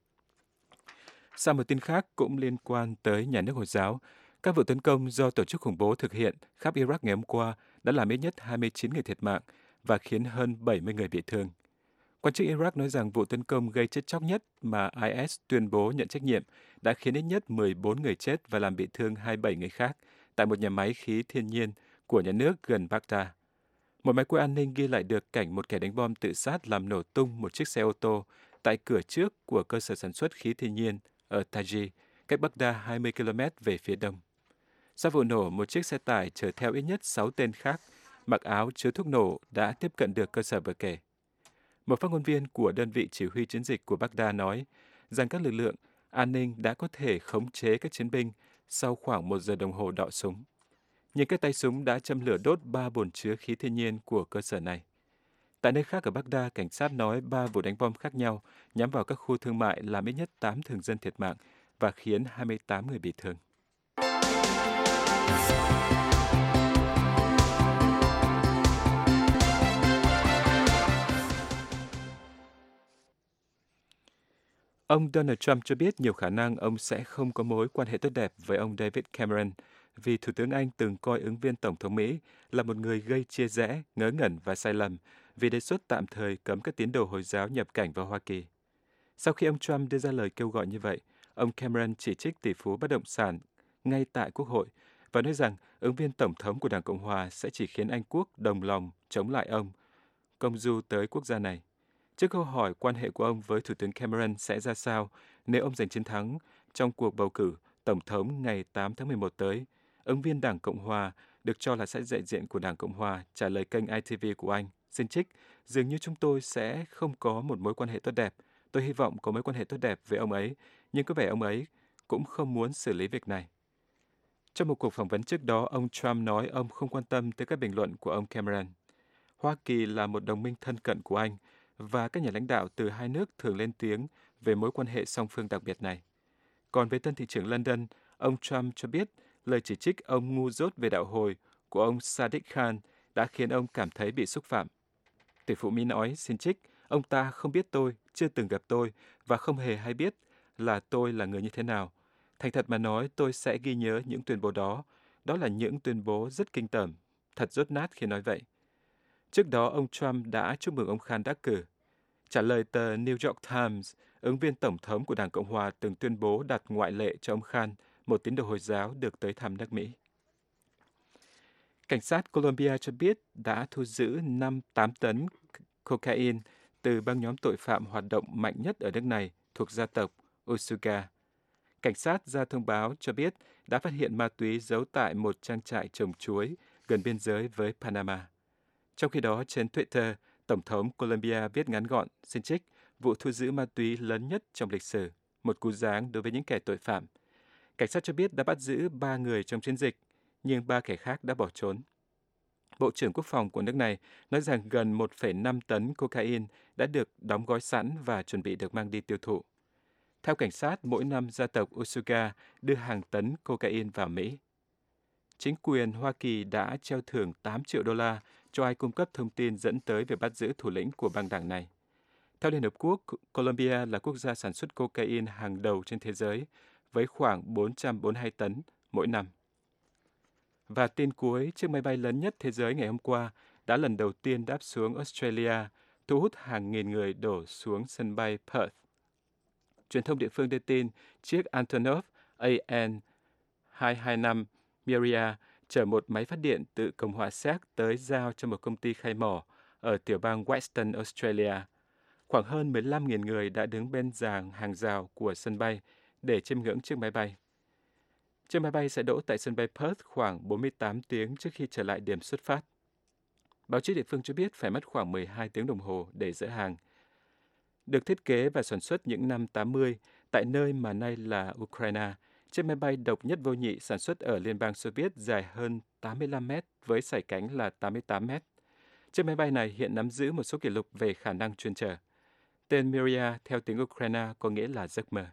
Sau một tin khác cũng liên quan tới nhà nước Hồi giáo, các vụ tấn công do tổ chức khủng bố thực hiện khắp Iraq ngày hôm qua đã làm ít nhất hai mươi chín người thiệt mạng và khiến hơn bảy mươi người bị thương. Quan chức Iraq nói rằng vụ tấn công gây chết chóc nhất mà i ét tuyên bố nhận trách nhiệm đã khiến ít nhất mười bốn người chết và làm bị thương hai mươi bảy người khác tại một nhà máy khí thiên nhiên của nhà nước gần Baghdad. Một máy quay an ninh ghi lại được cảnh một kẻ đánh bom tự sát làm nổ tung một chiếc xe ô tô tại cửa trước của cơ sở sản xuất khí thiên nhiên ở Taji, cách Baghdad hai mươi ki lô mét về phía đông. Sau vụ nổ, một chiếc xe tải chở theo ít nhất sáu tên khác mặc áo chứa thuốc nổ đã tiếp cận được cơ sở vừa kể. Một phát ngôn viên của đơn vị chỉ huy chiến dịch của Baghdad nói rằng các lực lượng an ninh đã có thể khống chế các chiến binh sau khoảng một giờ đồng hồ đọ súng. Nhưng các tay súng đã châm lửa đốt ba bồn chứa khí thiên nhiên của cơ sở này. Tại nơi khác ở Baghdad, cảnh sát nói ba vụ đánh bom khác nhau nhắm vào các khu thương mại làm ít nhất tám thường dân thiệt mạng và khiến hai mươi tám người bị thương. Ông Donald Trump cho biết nhiều khả năng ông sẽ không có mối quan hệ tốt đẹp với ông David Cameron vì Thủ tướng Anh từng coi ứng viên Tổng thống Mỹ là một người gây chia rẽ, ngớ ngẩn và sai lầm vì đề xuất tạm thời cấm các tín đồ Hồi giáo nhập cảnh vào Hoa Kỳ. Sau khi ông Trump đưa ra lời kêu gọi như vậy, ông Cameron chỉ trích tỷ phú bất động sản ngay tại Quốc hội và nói rằng ứng viên Tổng thống của Đảng Cộng Hòa sẽ chỉ khiến Anh quốc đồng lòng chống lại ông, công du tới quốc gia này. Trước câu hỏi quan hệ của ông với Thủ tướng Cameron sẽ ra sao nếu ông giành chiến thắng trong cuộc bầu cử Tổng thống ngày tám tháng mười một tới, ứng viên Đảng Cộng Hòa được cho là sẽ đại diện của Đảng Cộng Hòa trả lời kênh i tê vê của Anh, xin trích, dường như chúng tôi sẽ không có một mối quan hệ tốt đẹp. Tôi hy vọng có mối quan hệ tốt đẹp với ông ấy, nhưng có vẻ ông ấy cũng không muốn xử lý việc này. Trong một cuộc phỏng vấn trước đó, ông Trump nói ông không quan tâm tới các bình luận của ông Cameron. Hoa Kỳ là một đồng minh thân cận của Anh, và các nhà lãnh đạo từ hai nước thường lên tiếng về mối quan hệ song phương đặc biệt này. Còn về tân thị trưởng London, ông Trump cho biết lời chỉ trích ông ngu dốt về đạo hồi của ông Sadiq Khan đã khiến ông cảm thấy bị xúc phạm. Tỷ phú Mỹ nói, xin trích, ông ta không biết tôi, chưa từng gặp tôi và không hề hay biết là tôi là người như thế nào. Thành thật mà nói, tôi sẽ ghi nhớ những tuyên bố đó. Đó là những tuyên bố rất kinh tởm, thật dốt nát khi nói vậy. Trước đó, ông Trump đã chúc mừng ông Khan đắc cử. Trả lời tờ New York Times, ứng viên Tổng thống của Đảng Cộng Hòa từng tuyên bố đặt ngoại lệ cho ông Khan, một tín đồ Hồi giáo được tới thăm nước Mỹ. Cảnh sát Colombia cho biết đã thu giữ năm tám tấn cocaine từ băng nhóm tội phạm hoạt động mạnh nhất ở nước này thuộc gia tộc Usuga. Cảnh sát ra thông báo cho biết đã phát hiện ma túy giấu tại một trang trại trồng chuối gần biên giới với Panama. Trong khi đó, trên Twitter, Tổng thống Colombia viết ngắn gọn, xin trích, vụ thu giữ ma túy lớn nhất trong lịch sử, một cú giáng đối với những kẻ tội phạm. Cảnh sát cho biết đã bắt giữ ba người trong chiến dịch, nhưng ba kẻ khác đã bỏ trốn. Bộ trưởng Quốc phòng của nước này nói rằng gần một phẩy năm tấn cocaine đã được đóng gói sẵn và chuẩn bị được mang đi tiêu thụ. Theo cảnh sát, mỗi năm gia tộc Usuga đưa hàng tấn cocaine vào Mỹ. Chính quyền Hoa Kỳ đã treo thưởng tám triệu đô la cho ai cung cấp thông tin dẫn tới việc bắt giữ thủ lĩnh của băng đảng này. Theo Liên Hợp Quốc, Colombia là quốc gia sản xuất cocaine hàng đầu trên thế giới, với khoảng bốn trăm bốn mươi hai tấn mỗi năm. Và tin cuối, chiếc máy bay lớn nhất thế giới ngày hôm qua đã lần đầu tiên đáp xuống Australia, thu hút hàng nghìn người đổ xuống sân bay Perth. Truyền thông địa phương đưa tin, chiếc Antonov A N hai hai năm Miria chở một máy phát điện từ Cộng hòa Séc tới giao cho một công ty khai mỏ ở tiểu bang Western Australia. Khoảng hơn mười lăm nghìn người đã đứng bên giàn hàng rào của sân bay để chiêm ngưỡng chiếc máy bay. Chiếc máy bay sẽ đỗ tại sân bay Perth khoảng bốn mươi tám tiếng trước khi trở lại điểm xuất phát. Báo chí địa phương cho biết phải mất khoảng mười hai tiếng đồng hồ để dỡ hàng. Được thiết kế và sản xuất những năm tám mươi tại nơi mà nay là Ukraine, chiếc máy bay độc nhất vô nhị sản xuất ở Liên bang Xô Viết dài hơn tám mươi lăm mét với sải cánh là tám mươi tám mét. Chiếc máy bay này hiện nắm giữ một số kỷ lục về khả năng chuyên chở. Tên Miria theo tiếng Ukraine có nghĩa là giấc mơ.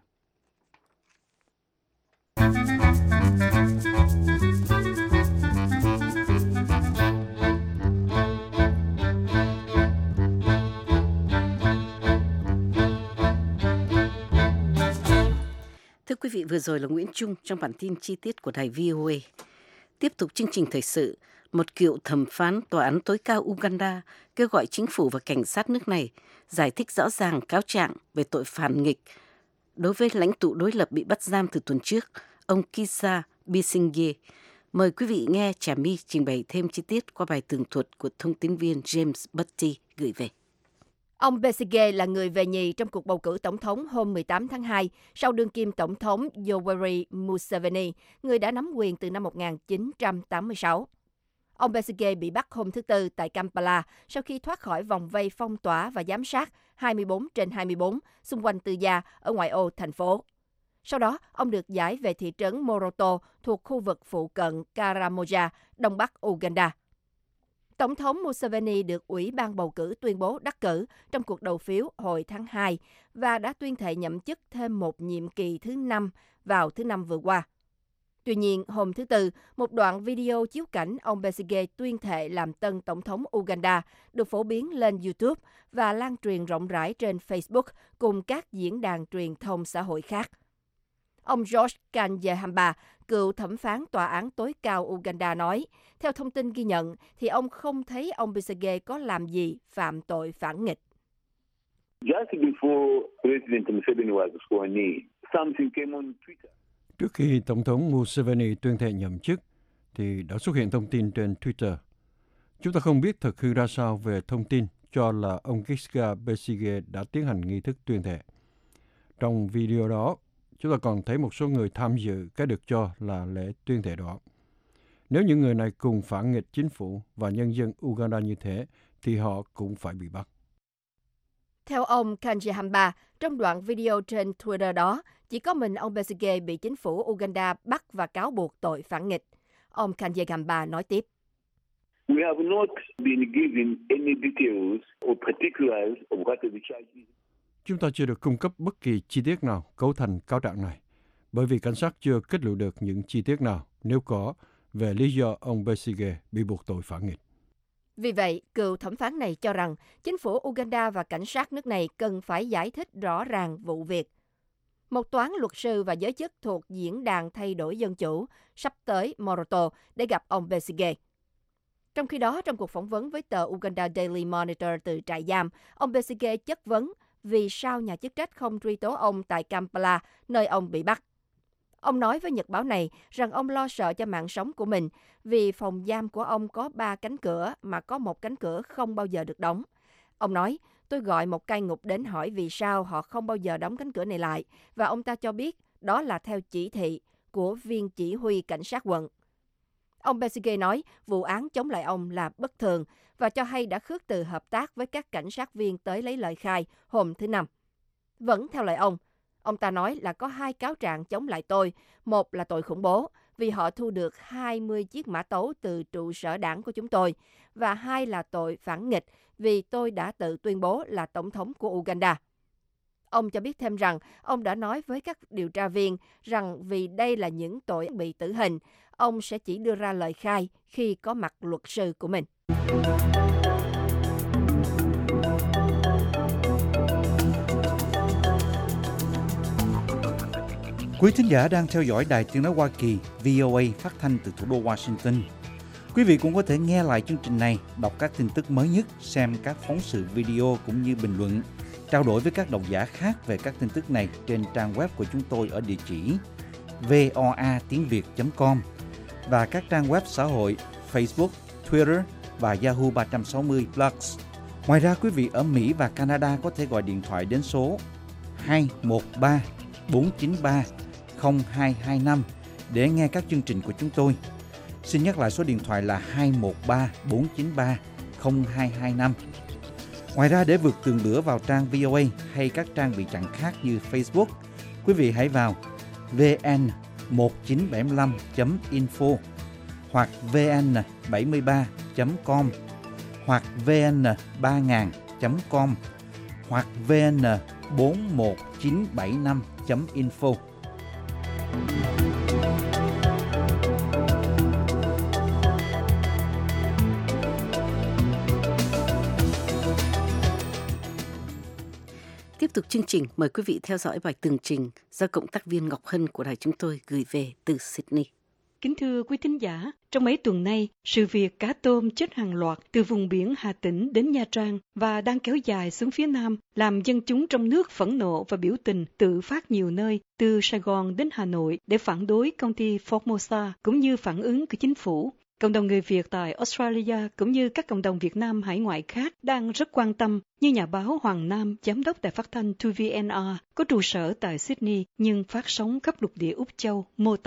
Thưa quý vị, vừa rồi là Nguyễn Trung trong bản tin chi tiết của đài vê o a. Tiếp tục chương trình thời sự, một cựu thẩm phán tòa án tối cao Uganda kêu gọi chính phủ và cảnh sát nước này giải thích rõ ràng cáo trạng về tội phản nghịch đối với lãnh tụ đối lập bị bắt giam từ tuần trước, ông Kizza Besigye. Mời quý vị nghe Trà My trình bày thêm chi tiết qua bài tường thuật của thông tín viên James Butty gửi về. Ông Besigye là người về nhì trong cuộc bầu cử tổng thống hôm mười tám tháng hai sau đương kim tổng thống Yoweri Museveni, người đã nắm quyền từ năm một nghìn chín trăm tám mươi sáu. Ông Besigye bị bắt hôm thứ Tư tại Kampala sau khi thoát khỏi vòng vây phong tỏa và giám sát hai mươi bốn trên hai mươi bốn xung quanh tư gia ở ngoại ô thành phố. Sau đó, ông được giải về thị trấn Moroto thuộc khu vực phụ cận Karamoja, đông bắc Uganda. Tổng thống Museveni được Ủy ban bầu cử tuyên bố đắc cử trong cuộc đầu phiếu hồi tháng hai và đã tuyên thệ nhậm chức thêm một nhiệm kỳ thứ năm vào thứ Năm vừa qua. Tuy nhiên, hôm thứ Tư, một đoạn video chiếu cảnh ông Besigye tuyên thệ làm tân tổng thống Uganda được phổ biến lên YouTube và lan truyền rộng rãi trên Facebook cùng các diễn đàn truyền thông xã hội khác. Ông George Kanyehamba, cựu thẩm phán tòa án tối cao Uganda nói, theo thông tin ghi nhận thì ông không thấy ông Besigye có làm gì phạm tội phản nghịch. Just before President Museveni was sworn in, something came on Twitter. Trước khi Tổng thống Museveni tuyên thệ nhậm chức, thì đã xuất hiện thông tin trên Twitter. Chúng ta không biết thật hư ra sao về thông tin cho là ông Kizza Besigye đã tiến hành nghi thức tuyên thệ. Trong video đó, chúng ta còn thấy một số người tham dự cái được cho là lễ tuyên thệ đó. Nếu những người này cùng phản nghịch chính phủ và nhân dân Uganda như thế, thì họ cũng phải bị bắt. Theo ông Kanyehamba, trong đoạn video trên Twitter đó, chỉ có mình ông Besigye bị chính phủ Uganda bắt và cáo buộc tội phản nghịch. Ông Kanyehamba nói tiếp. We have not been given any details or particulars of what the charge is. Chúng ta chưa được cung cấp bất kỳ chi tiết nào cấu thành cáo trạng này, bởi vì cảnh sát chưa kết luận được những chi tiết nào, nếu có, về lý do ông Besigye bị buộc tội phản nghịch. Vì vậy, cựu thẩm phán này cho rằng chính phủ Uganda và cảnh sát nước này cần phải giải thích rõ ràng vụ việc. Một toán luật sư và giới chức thuộc diễn đàn thay đổi dân chủ sắp tới Moroto để gặp ông Besigye. Trong khi đó, trong cuộc phỏng vấn với tờ Uganda Daily Monitor từ trại giam, ông Besigye chất vấn vì sao nhà chức trách không truy tố ông tại Kampala, nơi ông bị bắt. Ông nói với Nhật báo này rằng ông lo sợ cho mạng sống của mình vì phòng giam của ông có ba cánh cửa mà có một cánh cửa không bao giờ được đóng. Ông nói, tôi gọi một cai ngục đến hỏi vì sao họ không bao giờ đóng cánh cửa này lại và ông ta cho biết đó là theo chỉ thị của viên chỉ huy cảnh sát quận. Ông Besigye nói vụ án chống lại ông là bất thường và cho hay đã khước từ hợp tác với các cảnh sát viên tới lấy lời khai hôm thứ Năm. Vẫn theo lời ông, ông ta nói là có hai cáo trạng chống lại tôi. Một là tội khủng bố vì họ thu được hai mươi chiếc mã tấu từ trụ sở đảng của chúng tôi. Và hai là tội phản nghịch vì tôi đã tự tuyên bố là tổng thống của Uganda. Ông cho biết thêm rằng ông đã nói với các điều tra viên rằng vì đây là những tội bị tử hình, ông sẽ chỉ đưa ra lời khai khi có mặt luật sư của mình. Quý thính giả đang theo dõi Đài Tiếng nói Hoa Kỳ vê o a phát thanh từ thủ đô Washington. Quý vị cũng có thể nghe lại chương trình này, đọc các tin tức mới nhất, xem các phóng sự video cũng như bình luận, trao đổi với các độc giả khác về các tin tức này trên trang web của chúng tôi ở địa chỉ voa tiếng việt chấm com và các trang web xã hội Facebook, Twitter và Yahoo ba sáu không Plus. Ngoài ra, quý vị ở Mỹ và Canada có thể gọi điện thoại đến số hai một ba bốn chín ba không hai hai năm để nghe các chương trình của chúng tôi. Xin nhắc lại số điện thoại là hai một ba bốn chín ba không hai hai năm. Ngoài ra, để vượt tường lửa vào trang vê o a hay các trang bị chặn khác như Facebook, quý vị hãy vào vê en một chín bảy lăm chấm info hoặc vê en bảy ba chấm com hoặc vê en ba nghìn chấm com hoặc vê en bốn một chín bảy năm chấm info. Tiếp tục chương trình, mời quý vị theo dõi bài tường trình do cộng tác viên Ngọc Hân của đài chúng tôi gửi về từ Sydney. Kính thưa quý thính giả, trong mấy tuần nay, sự việc cá tôm chết hàng loạt từ vùng biển Hà Tĩnh đến Nha Trang và đang kéo dài xuống phía Nam làm dân chúng trong nước phẫn nộ và biểu tình tự phát nhiều nơi, từ Sài Gòn đến Hà Nội để phản đối công ty Formosa cũng như phản ứng của chính phủ. Cộng đồng người Việt tại Australia cũng như các cộng đồng Việt Nam hải ngoại khác đang rất quan tâm, như nhà báo Hoàng Nam, giám đốc đài phát thanh hai vê en rờ, có trụ sở tại Sydney nhưng phát sóng khắp lục địa Úc Châu, mô tả.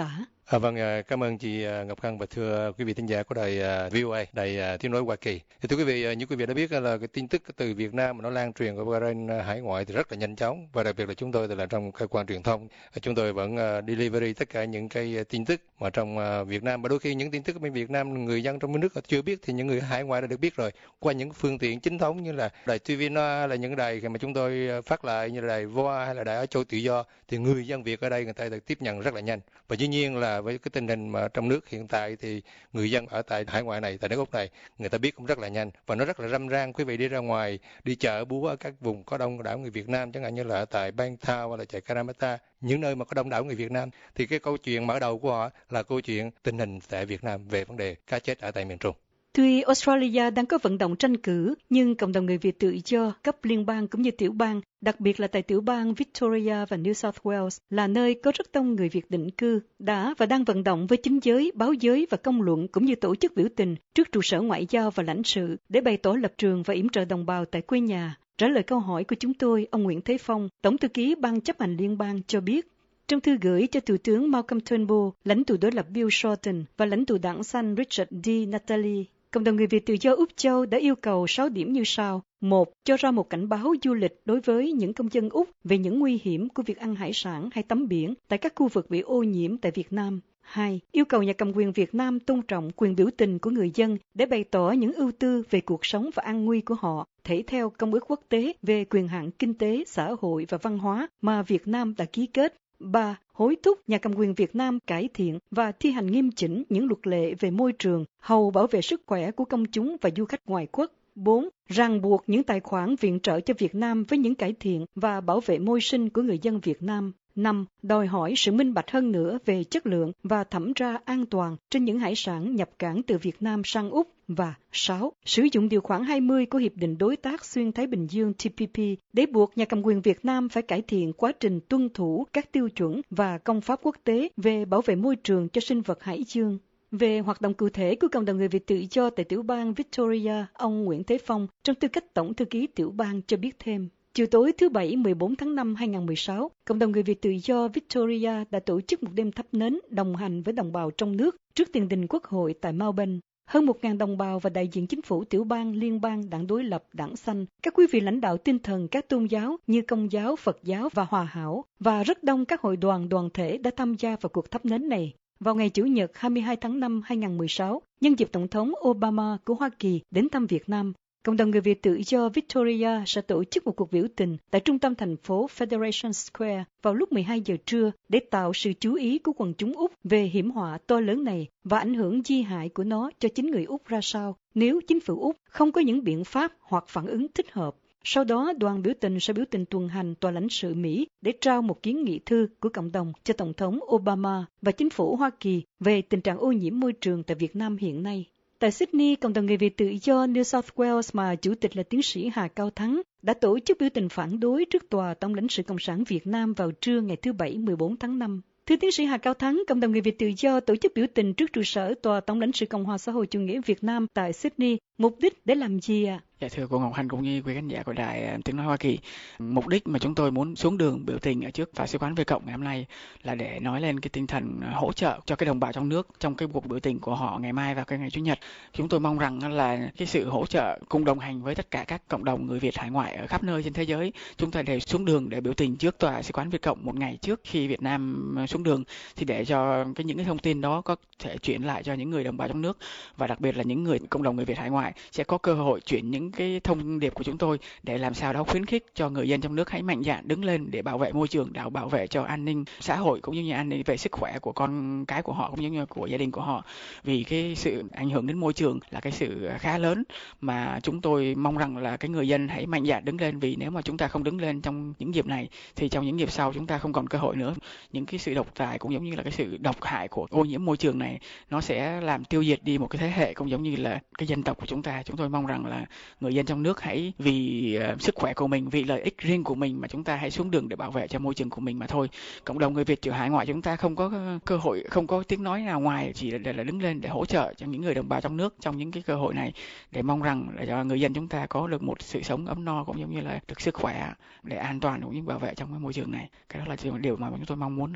À, vâng, cảm ơn chị Ngọc Hân và thưa quý vị thính giả của đài vê o a, đài tiếng nói Hoa Kỳ. Thì thưa quý vị, như quý vị đã biết là cái tin tức từ Việt Nam mà nó lan truyền qua bên hải ngoại thì rất là nhanh chóng, và đặc biệt là chúng tôi thì là trong cơ quan truyền thông, chúng tôi vẫn delivery tất cả những cái tin tức mà trong Việt Nam, và đôi khi những tin tức bên Việt Nam người dân trong nước chưa biết thì những người hải ngoại đã được biết rồi qua những phương tiện chính thống như là đài ti vi Noa, là những đài mà chúng tôi phát lại như là đài vê o a hay là đài Á Châu Tự Do, thì người dân Việt ở đây người ta được tiếp nhận rất là nhanh. Và dĩ nhiên là với cái tình hình mà trong nước hiện tại thì người dân ở tại hải ngoại này, tại nước Úc này, người ta biết cũng rất là nhanh và nó rất là râm ran. Quý vị đi ra ngoài, đi chợ búa ở các vùng có đông đảo người Việt Nam, chẳng hạn như là ở tại Bangtao hay là chợ Karamata, những nơi mà có đông đảo người Việt Nam, thì cái câu chuyện mở đầu của họ là câu chuyện tình hình tại Việt Nam về vấn đề cá chết ở tại miền Trung. Tuy Australia đang có vận động tranh cử, nhưng cộng đồng người Việt tự do cấp liên bang cũng như tiểu bang, đặc biệt là tại tiểu bang Victoria và New South Wales, là nơi có rất đông người Việt định cư, đã và đang vận động với chính giới, báo giới và công luận cũng như tổ chức biểu tình trước trụ sở ngoại giao và lãnh sự để bày tỏ lập trường và yểm trợ đồng bào tại quê nhà. Trả lời câu hỏi của chúng tôi, ông Nguyễn Thế Phong, Tổng thư ký Ban chấp hành liên bang cho biết, trong thư gửi cho Thủ tướng Malcolm Turnbull, lãnh tụ đối lập Bill Shorten và lãnh tụ đảng xanh Richard D. Natale, cộng đồng người Việt tự do Úc Châu đã yêu cầu sáu điểm như sau. Một, cho ra một cảnh báo du lịch đối với những công dân Úc về những nguy hiểm của việc ăn hải sản hay tắm biển tại các khu vực bị ô nhiễm tại Việt Nam. Hai, yêu cầu nhà cầm quyền Việt Nam tôn trọng quyền biểu tình của người dân để bày tỏ những ưu tư về cuộc sống và an nguy của họ, thể theo Công ước Quốc tế về quyền hạn kinh tế, xã hội và văn hóa mà Việt Nam đã ký kết. Ba, hối thúc nhà cầm quyền Việt Nam cải thiện và thi hành nghiêm chỉnh những luật lệ về môi trường, hầu bảo vệ sức khỏe của công chúng và du khách ngoại quốc. Bốn, ràng buộc những tài khoản viện trợ cho Việt Nam với những cải thiện và bảo vệ môi sinh của người dân Việt Nam. Năm, đòi hỏi sự minh bạch hơn nữa về chất lượng và thẩm tra an toàn trên những hải sản nhập cảng từ Việt Nam sang Úc. Và sáu, sử dụng điều khoản hai mươi của Hiệp định Đối tác Xuyên Thái Bình Dương T P P để buộc nhà cầm quyền Việt Nam phải cải thiện quá trình tuân thủ các tiêu chuẩn và công pháp quốc tế về bảo vệ môi trường cho sinh vật hải dương. Về hoạt động cụ thể của cộng đồng người Việt tự do tại tiểu bang Victoria, ông Nguyễn Thế Phong, trong tư cách Tổng thư ký tiểu bang cho biết thêm. Chiều tối thứ Bảy mười bốn tháng năm hai nghìn không trăm mười sáu, cộng đồng người Việt tự do Victoria đã tổ chức một đêm thắp nến đồng hành với đồng bào trong nước trước tiền đình Quốc hội tại Melbourne. Hơn một nghìn đồng bào và đại diện chính phủ tiểu bang, liên bang, đảng đối lập, đảng xanh, các quý vị lãnh đạo tinh thần các tôn giáo như Công giáo, Phật giáo và Hòa hảo, và rất đông các hội đoàn, đoàn thể đã tham gia vào cuộc thắp nến này. Vào ngày Chủ nhật hai mươi hai tháng năm hai nghìn không trăm mười sáu, nhân dịp Tổng thống Obama của Hoa Kỳ đến thăm Việt Nam, cộng đồng người Việt tự do Victoria sẽ tổ chức một cuộc biểu tình tại trung tâm thành phố Federation Square vào lúc mười hai giờ trưa để tạo sự chú ý của quần chúng Úc về hiểm họa to lớn này và ảnh hưởng di hại của nó cho chính người Úc ra sao nếu chính phủ Úc không có những biện pháp hoặc phản ứng thích hợp. Sau đó, đoàn biểu tình sẽ biểu tình tuần hành tòa lãnh sự Mỹ để trao một kiến nghị thư của cộng đồng cho Tổng thống Obama và chính phủ Hoa Kỳ về tình trạng ô nhiễm môi trường tại Việt Nam hiện nay. Tại Sydney, cộng đồng người Việt tự do New South Wales mà chủ tịch là tiến sĩ Hà Cao Thắng đã tổ chức biểu tình phản đối trước tòa Tổng lãnh sự Cộng sản Việt Nam vào trưa ngày thứ Bảy mười bốn tháng năm. Thưa tiến sĩ Hà Cao Thắng, cộng đồng người Việt tự do tổ chức biểu tình trước trụ sở tòa Tổng lãnh sự Cộng hòa xã hội chủ nghĩa Việt Nam tại Sydney, mục đích để làm gì ạ? À? Dạ thưa cô Ngọc Hân cũng như quý khán giả của đài Tiếng nói Hoa Kỳ, mục đích mà chúng tôi muốn xuống đường biểu tình ở trước Đại sứ quán Việt Cộng ngày hôm nay là để nói lên cái tinh thần hỗ trợ cho cái đồng bào trong nước trong cái cuộc biểu tình của họ ngày mai và cái ngày Chủ nhật. Chúng tôi mong rằng là cái sự hỗ trợ cùng đồng hành với tất cả các cộng đồng người Việt hải ngoại ở khắp nơi trên thế giới, chúng ta đều xuống đường để biểu tình trước tòa Đại sứ quán Việt Cộng một ngày trước khi Việt Nam xuống đường, thì để cho cái những cái thông tin đó có thể chuyển lại cho những người đồng bào trong nước, và đặc biệt là những người cộng đồng người Việt hải ngoại sẽ có cơ hội chuyển những cái thông điệp của chúng tôi để làm sao đó khuyến khích cho người dân trong nước hãy mạnh dạn đứng lên để bảo vệ môi trường, để bảo vệ cho an ninh xã hội cũng như, như an ninh về sức khỏe của con cái của họ cũng như, như của gia đình của họ. Vì cái sự ảnh hưởng đến môi trường là cái sự khá lớn mà chúng tôi mong rằng là cái người dân hãy mạnh dạn đứng lên, vì nếu mà chúng ta không đứng lên trong những dịp này thì trong những dịp sau chúng ta không còn cơ hội nữa. Những cái sự độc tài cũng giống như là cái sự độc hại của ô nhiễm môi trường này nó sẽ làm tiêu diệt đi một cái thế hệ cũng giống như là cái dân tộc của chúng ta. Chúng tôi mong rằng là người dân trong nước hãy vì uh, sức khỏe của mình, vì lợi ích riêng của mình mà chúng ta hãy xuống đường để bảo vệ cho môi trường của mình mà thôi. Cộng đồng người Việt ở hải ngoại chúng ta không có cơ hội, không có tiếng nói nào ngoài chỉ là, là đứng lên để hỗ trợ cho những người đồng bào trong nước trong những cái cơ hội này, để mong rằng là cho người dân chúng ta có được một sự sống ấm no cũng giống như là được sức khỏe để an toàn cũng như bảo vệ trong cái môi trường này. Cái đó là điều mà chúng tôi mong muốn.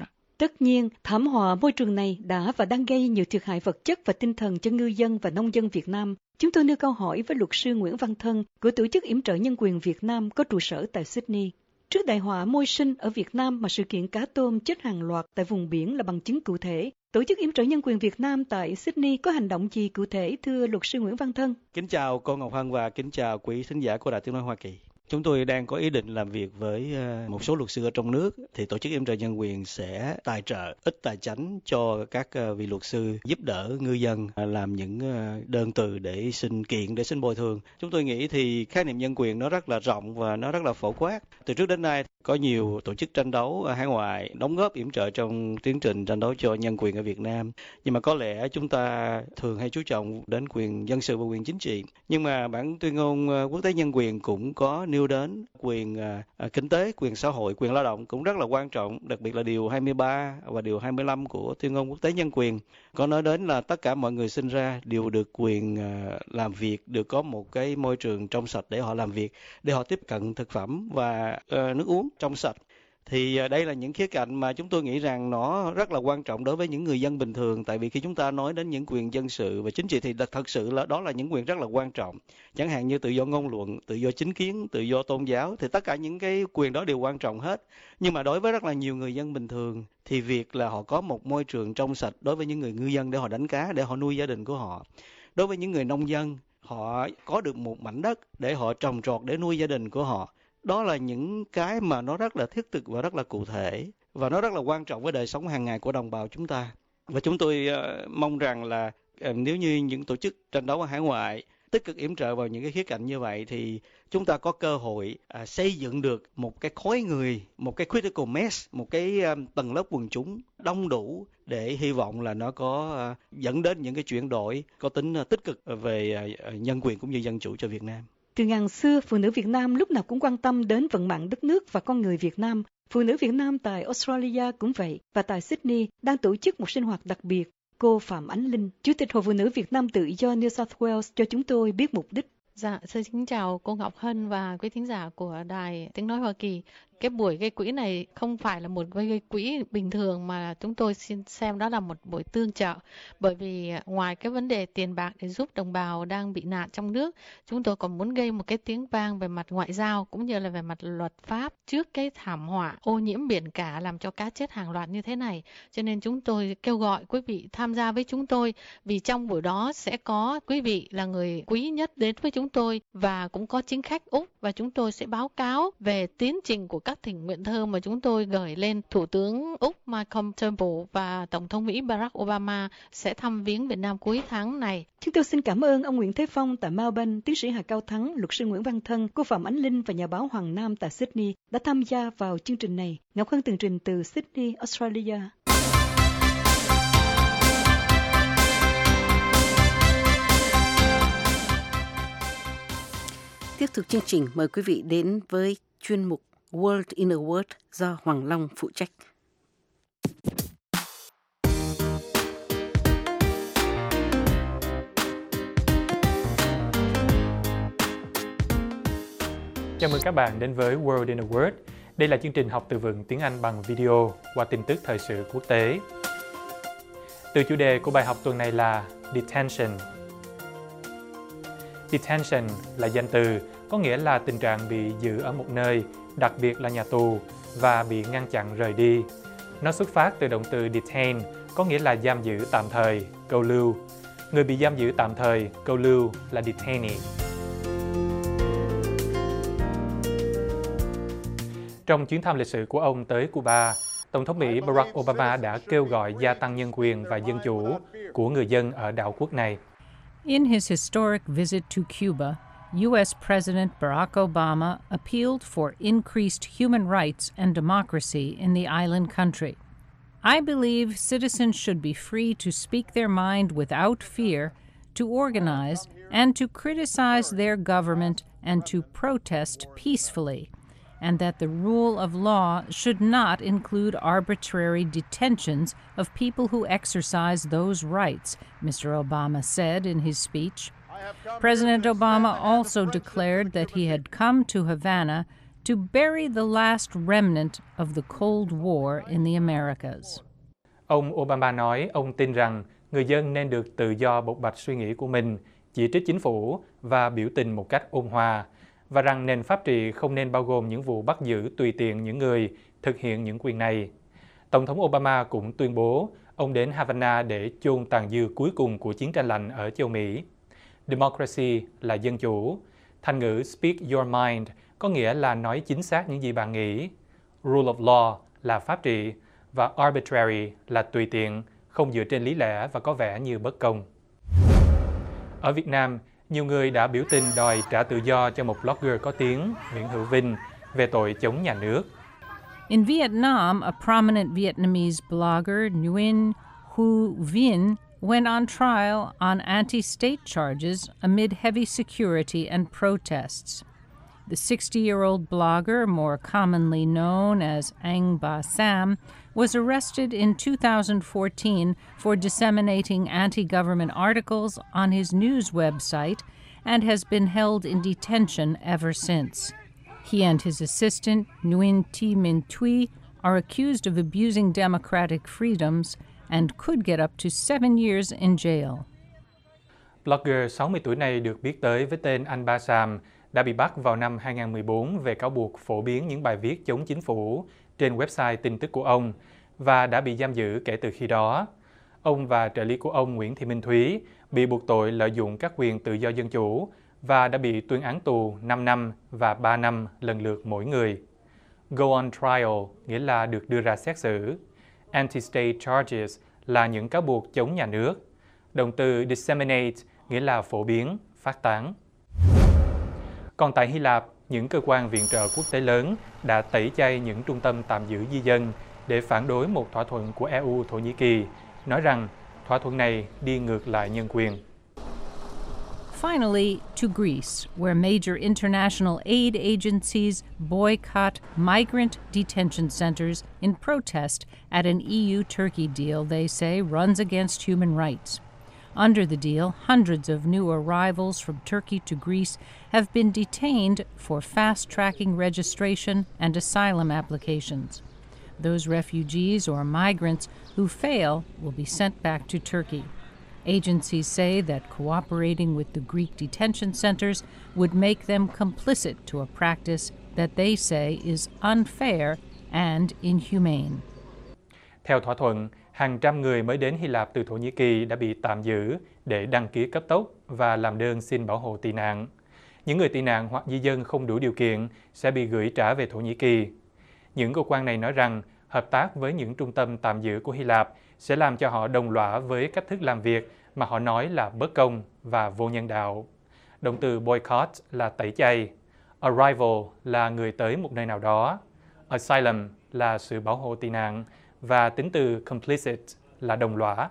Tất nhiên, thảm họa môi trường này đã và đang gây nhiều thiệt hại vật chất và tinh thần cho ngư dân và nông dân Việt Nam. Chúng tôi nêu câu hỏi với luật sư Nguyễn Văn Thân của Tổ chức Yểm trợ Nhân quyền Việt Nam có trụ sở tại Sydney. Trước đại họa môi sinh ở Việt Nam mà sự kiện cá tôm chết hàng loạt tại vùng biển là bằng chứng cụ thể, Tổ chức Yểm trợ Nhân quyền Việt Nam tại Sydney có hành động gì cụ thể, thưa luật sư Nguyễn Văn Thân? Kính chào cô Ngọc Hân và kính chào quý thính giả của Đài Tiếng nói Hoa Kỳ. Chúng tôi đang có ý định làm việc với một số luật sư ở trong nước, thì Tổ chức Yểm trợ Nhân quyền sẽ tài trợ ít tài chánh cho các vị luật sư giúp đỡ ngư dân làm những đơn từ để xin kiện, để xin bồi thường. Chúng tôi nghĩ thì khái niệm nhân quyền nó rất là rộng và nó rất là phổ quát. Từ trước đến nay có nhiều tổ chức tranh đấu ở hải ngoại đóng góp yểm trợ trong tiến trình tranh đấu cho nhân quyền ở Việt Nam. Nhưng mà có lẽ chúng ta thường hay chú trọng đến quyền dân sự và quyền chính trị. Nhưng mà bản tuyên ngôn quốc tế nhân quyền cũng có nêu đến quyền uh, kinh tế, quyền xã hội, quyền lao động cũng rất là quan trọng, đặc biệt là điều hai mươi ba và điều hai mươi lăm của tuyên ngôn quốc tế nhân quyền có nói đến là tất cả mọi người sinh ra đều được quyền uh, làm việc, được có một cái môi trường trong sạch để họ làm việc, để họ tiếp cận thực phẩm và uh, nước uống trong sạch. Thì đây là những khía cạnh mà chúng tôi nghĩ rằng nó rất là quan trọng đối với những người dân bình thường, tại vì khi chúng ta nói đến những quyền dân sự và chính trị thì thật sự là đó là những quyền rất là quan trọng. Chẳng hạn như tự do ngôn luận, tự do chính kiến, tự do tôn giáo, thì tất cả những cái quyền đó đều quan trọng hết. Nhưng mà đối với rất là nhiều người dân bình thường thì việc là họ có một môi trường trong sạch đối với những người ngư dân để họ đánh cá, để họ nuôi gia đình của họ. Đối với những người nông dân, họ có được một mảnh đất để họ trồng trọt để nuôi gia đình của họ. Đó là những cái mà nó rất là thiết thực và rất là cụ thể, và nó rất là quan trọng với đời sống hàng ngày của đồng bào chúng ta. Và chúng tôi uh, mong rằng là uh, nếu như những tổ chức tranh đấu ở hải ngoại tích cực yểm trợ vào những cái khía cạnh như vậy thì chúng ta có cơ hội uh, xây dựng được một cái khối người, một cái critical mass, một cái um, tầng lớp quần chúng đông đủ để hy vọng là nó có uh, dẫn đến những cái chuyển đổi có tính uh, tích cực về uh, nhân quyền cũng như dân chủ cho Việt Nam. Từ ngàn xưa, phụ nữ Việt Nam lúc nào cũng quan tâm đến vận mạng đất nước và con người Việt Nam. Phụ nữ Việt Nam tại Australia cũng vậy, và tại Sydney đang tổ chức một sinh hoạt đặc biệt. Cô Phạm Ánh Linh, Chủ tịch Hội Phụ nữ Việt Nam Tự do New South Wales cho chúng tôi biết mục đích. Dạ, xin chào cô Ngọc Hân và quý thính giả của Đài Tiếng nói Hoa Kỳ. Cái buổi gây quỹ này không phải là một gây quỹ bình thường mà chúng tôi xin xem đó là một buổi tương trợ. Bởi vì ngoài cái vấn đề tiền bạc để giúp đồng bào đang bị nạn trong nước, chúng tôi còn muốn gây một cái tiếng vang về mặt ngoại giao cũng như là về mặt luật pháp trước cái thảm họa ô nhiễm biển cả làm cho cá chết hàng loạt như thế này. Cho nên chúng tôi kêu gọi quý vị tham gia với chúng tôi, vì trong buổi đó sẽ có quý vị là người quý nhất đến với chúng tôi và cũng có chính khách Úc, và chúng tôi sẽ báo cáo về tiến trình của các thỉnh nguyện thơ mà chúng tôi gửi lên Thủ tướng Úc Malcolm Turnbull, và Tổng thống Mỹ Barack Obama sẽ thăm viếng Việt Nam cuối tháng này. Chúng tôi xin cảm ơn ông Nguyễn Thế Phong tại Melbourne, tiến sĩ Hà Cao Thắng, luật sư Nguyễn Văn Thân, cô Phạm Ánh Linh và nhà báo Hoàng Nam tại Sydney đã tham gia vào chương trình này. Ngọc Hân tường trình từ Sydney, Australia. Tiếp tục chương trình, mời quý vị đến với chuyên mục World in a Word do Hoàng Long phụ trách. Chào mừng các bạn đến với World in a Word. Đây là chương trình học từ vựng tiếng Anh bằng video qua tin tức thời sự quốc tế. Từ chủ đề của bài học tuần này là Detention. Detention là danh từ, có nghĩa là tình trạng bị giữ ở một nơi, đặc biệt là nhà tù, và bị ngăn chặn rời đi. Nó xuất phát từ động từ detain, có nghĩa là giam giữ tạm thời, câu lưu. Người bị giam giữ tạm thời, câu lưu là detainee. Trong chuyến thăm lịch sử của ông tới Cuba, Tổng thống Mỹ Barack Obama đã kêu gọi gia tăng nhân quyền và dân chủ của người dân ở đảo quốc này. In his historic visit to Cuba, U S President Barack Obama appealed for increased human rights and democracy in the island country. I believe citizens should be free to speak their mind without fear, to organize, and to criticize their government and to protest peacefully, and that the rule of law should not include arbitrary detentions of people who exercise those rights, Mister Obama said in his speech. President Obama also declared that he had come to Havana to bury the last remnant of the Cold War in the Americas. Ông Obama nói ông tin rằng người dân nên được tự do bộc bạch suy nghĩ của mình, chỉ trích chính phủ và biểu tình một cách ôn hòa, và rằng nền pháp trị không nên bao gồm những vụ bắt giữ tùy tiện những người thực hiện những quyền này. Tổng thống Obama cũng tuyên bố ông đến Havana để chôn tàn dư cuối cùng của chiến tranh lạnh ở châu Mỹ. Democracy là dân chủ. Thành ngữ Speak Your Mind có nghĩa là nói chính xác những gì bạn nghĩ. Rule of Law là pháp trị. Và arbitrary là tùy tiện, không dựa trên lý lẽ và có vẻ như bất công. Ở Việt Nam, nhiều người đã biểu tình đòi trả tự do cho một blogger có tiếng, Nguyễn Hữu Vinh, về tội chống nhà nước. In Vietnam, a prominent Vietnamese blogger Nguyen Hữu Vinh went on trial on anti-state charges amid heavy security and protests. The sixty-year-old blogger, more commonly known as Anh Ba Sam, was arrested in two thousand fourteen for disseminating anti-government articles on his news website and has been held in detention ever since. He and his assistant, Nguyen Thi Minh Thuy, are accused of abusing democratic freedoms and could get up to seven years in jail. Blogger sáu mươi tuổi này được biết tới với tên Anh Ba Sam đã bị bắt vào năm hai nghìn không trăm mười bốn về cáo buộc phổ biến những bài viết chống chính phủ trên website tin tức của ông và đã bị giam giữ kể từ khi đó. Ông và trợ lý của ông Nguyễn Thị Minh Thúy bị buộc tội lợi dụng các quyền tự do dân chủ và đã bị tuyên án tù năm năm và ba năm lần lượt mỗi người. Go on trial nghĩa là được đưa ra xét xử. Anti-state charges là những cáo buộc chống nhà nước. Động từ disseminate nghĩa là phổ biến, phát tán. Còn tại Hy Lạp, những cơ quan viện trợ quốc tế lớn đã tẩy chay những trung tâm tạm giữ di dân để phản đối một thỏa thuận của e u Thổ Nhĩ Kỳ, nói rằng thỏa thuận này đi ngược lại nhân quyền. Finally, to Greece, where major international aid agencies boycott migrant detention centers in protest at an E U-Turkey deal they say runs against human rights. Under the deal, hundreds of new arrivals from Turkey to Greece have been detained for fast-tracking registration and asylum applications. Those refugees or migrants who fail will be sent back to Turkey. Agencies say that cooperating with the Greek detention centers would make them complicit to a practice that they say is unfair and inhumane. Theo thỏa thuận, hàng trăm người mới đến Hy Lạp từ Thổ Nhĩ Kỳ đã bị tạm giữ để đăng ký cấp tốc và làm đơn xin bảo hộ tị nạn. Những người tị nạn hoặc di dân không đủ điều kiện sẽ bị gửi trả về Thổ Nhĩ Kỳ. Những cơ quan này nói rằng hợp tác với những trung tâm tạm giữ của Hy Lạp sẽ làm cho họ đồng lõa với cách thức làm việc mà họ nói là bất công và vô nhân đạo. Động từ boycott là tẩy chay. Arrival là người tới một nơi nào đó. Asylum là sự bảo hộ tị nạn. Và tính từ complicit là đồng lõa.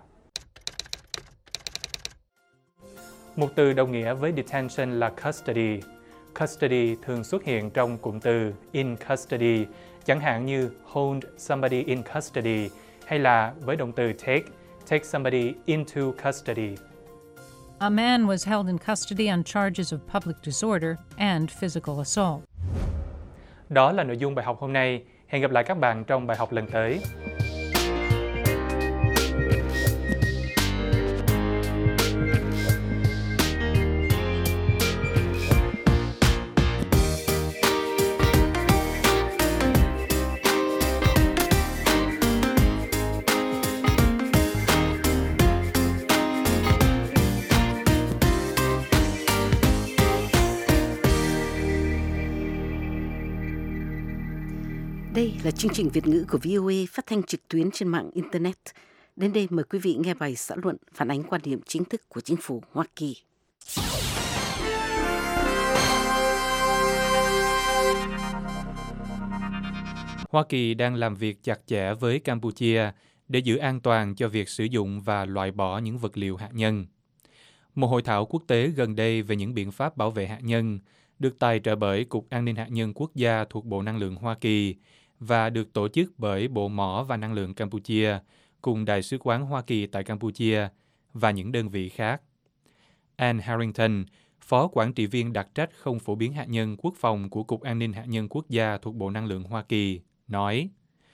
Một từ đồng nghĩa với detention là custody. Custody thường xuất hiện trong cụm từ in custody, chẳng hạn như hold somebody in custody, hay là với động từ take, take somebody into custody. A man was held in custody on charges of public disorder and physical assault. Đó là nội dung bài học hôm nay. Hẹn gặp lại các bạn trong bài học lần tới. Đây là chương trình Việt ngữ của vê o a phát thanh trực tuyến trên mạng Internet. Đến đây mời quý vị nghe bài xã luận phản ánh quan điểm chính thức của chính phủ Hoa Kỳ. Hoa Kỳ đang làm việc chặt chẽ với Campuchia để giữ an toàn cho việc sử dụng và loại bỏ những vật liệu hạt nhân. Một hội thảo quốc tế gần đây về những biện pháp bảo vệ hạt nhân được tài trợ bởi Cục An ninh Hạt nhân Quốc gia thuộc Bộ Năng lượng Hoa Kỳ và được tổ chức bởi Bộ Mỏ và Năng lượng Campuchia cùng Đại sứ quán Hoa Kỳ tại Campuchia và những đơn vị khác. Anne Harrington, Phó Quản trị viên đặc trách không phổ biến hạt nhân quốc phòng của Cục An ninh Hạt nhân Quốc gia thuộc Bộ Năng lượng Hoa Kỳ, nói: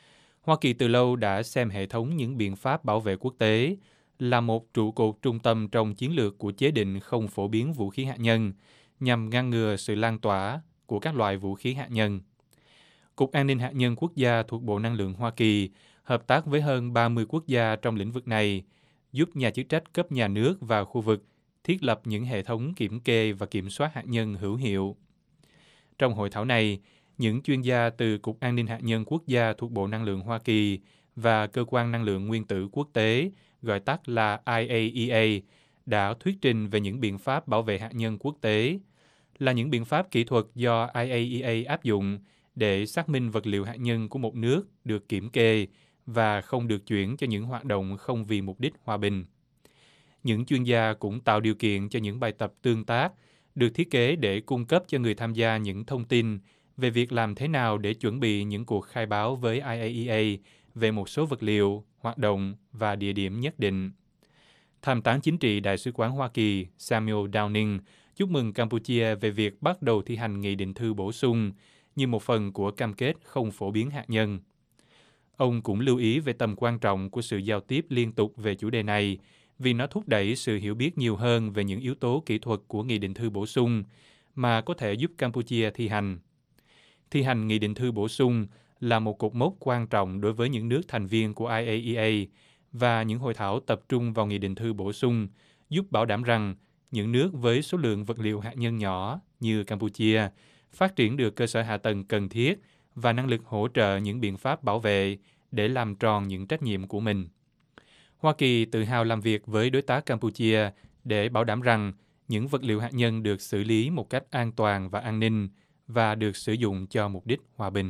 Hoa Kỳ từ lâu đã xem hệ thống những biện pháp bảo vệ quốc tế là một trụ cột trung tâm trong chiến lược của chế định không phổ biến vũ khí hạt nhân, nhằm ngăn ngừa sự lan tỏa của các loại vũ khí hạt nhân. Cục An ninh Hạt nhân Quốc gia thuộc Bộ Năng lượng Hoa Kỳ hợp tác với hơn ba mươi quốc gia trong lĩnh vực này, giúp nhà chức trách cấp nhà nước và khu vực thiết lập những hệ thống kiểm kê và kiểm soát hạt nhân hữu hiệu. Trong hội thảo này, những chuyên gia từ Cục An ninh Hạt nhân Quốc gia thuộc Bộ Năng lượng Hoa Kỳ và Cơ quan Năng lượng Nguyên tử Quốc tế, gọi tắt là I A E A, đã thuyết trình về những biện pháp bảo vệ hạt nhân quốc tế, là những biện pháp kỹ thuật do I A E A áp dụng để xác minh vật liệu hạt nhân của một nước được kiểm kê và không được chuyển cho những hoạt động không vì mục đích hòa bình. Những chuyên gia cũng tạo điều kiện cho những bài tập tương tác được thiết kế để cung cấp cho người tham gia những thông tin về việc làm thế nào để chuẩn bị những cuộc khai báo với I A E A về một số vật liệu, hoạt động và địa điểm nhất định. Tham tán chính trị Đại sứ quán Hoa Kỳ Samuel Downing chúc mừng Campuchia về việc bắt đầu thi hành nghị định thư bổ sung như một phần của cam kết không phổ biến hạt nhân. Ông cũng lưu ý về tầm quan trọng của sự giao tiếp liên tục về chủ đề này, vì nó thúc đẩy sự hiểu biết nhiều hơn về những yếu tố kỹ thuật của nghị định thư bổ sung mà có thể giúp Campuchia thi hành. Thi hành nghị định thư bổ sung là một cột mốc quan trọng đối với những nước thành viên của I A E A, và những hội thảo tập trung vào nghị định thư bổ sung giúp bảo đảm rằng những nước với số lượng vật liệu hạt nhân nhỏ như Campuchia phát triển được cơ sở hạ tầng cần thiết và năng lực hỗ trợ những biện pháp bảo vệ để làm tròn những trách nhiệm của mình. Hoa Kỳ tự hào làm việc với đối tác Campuchia để bảo đảm rằng những vật liệu hạt nhân được xử lý một cách an toàn và an ninh và được sử dụng cho mục đích hòa bình.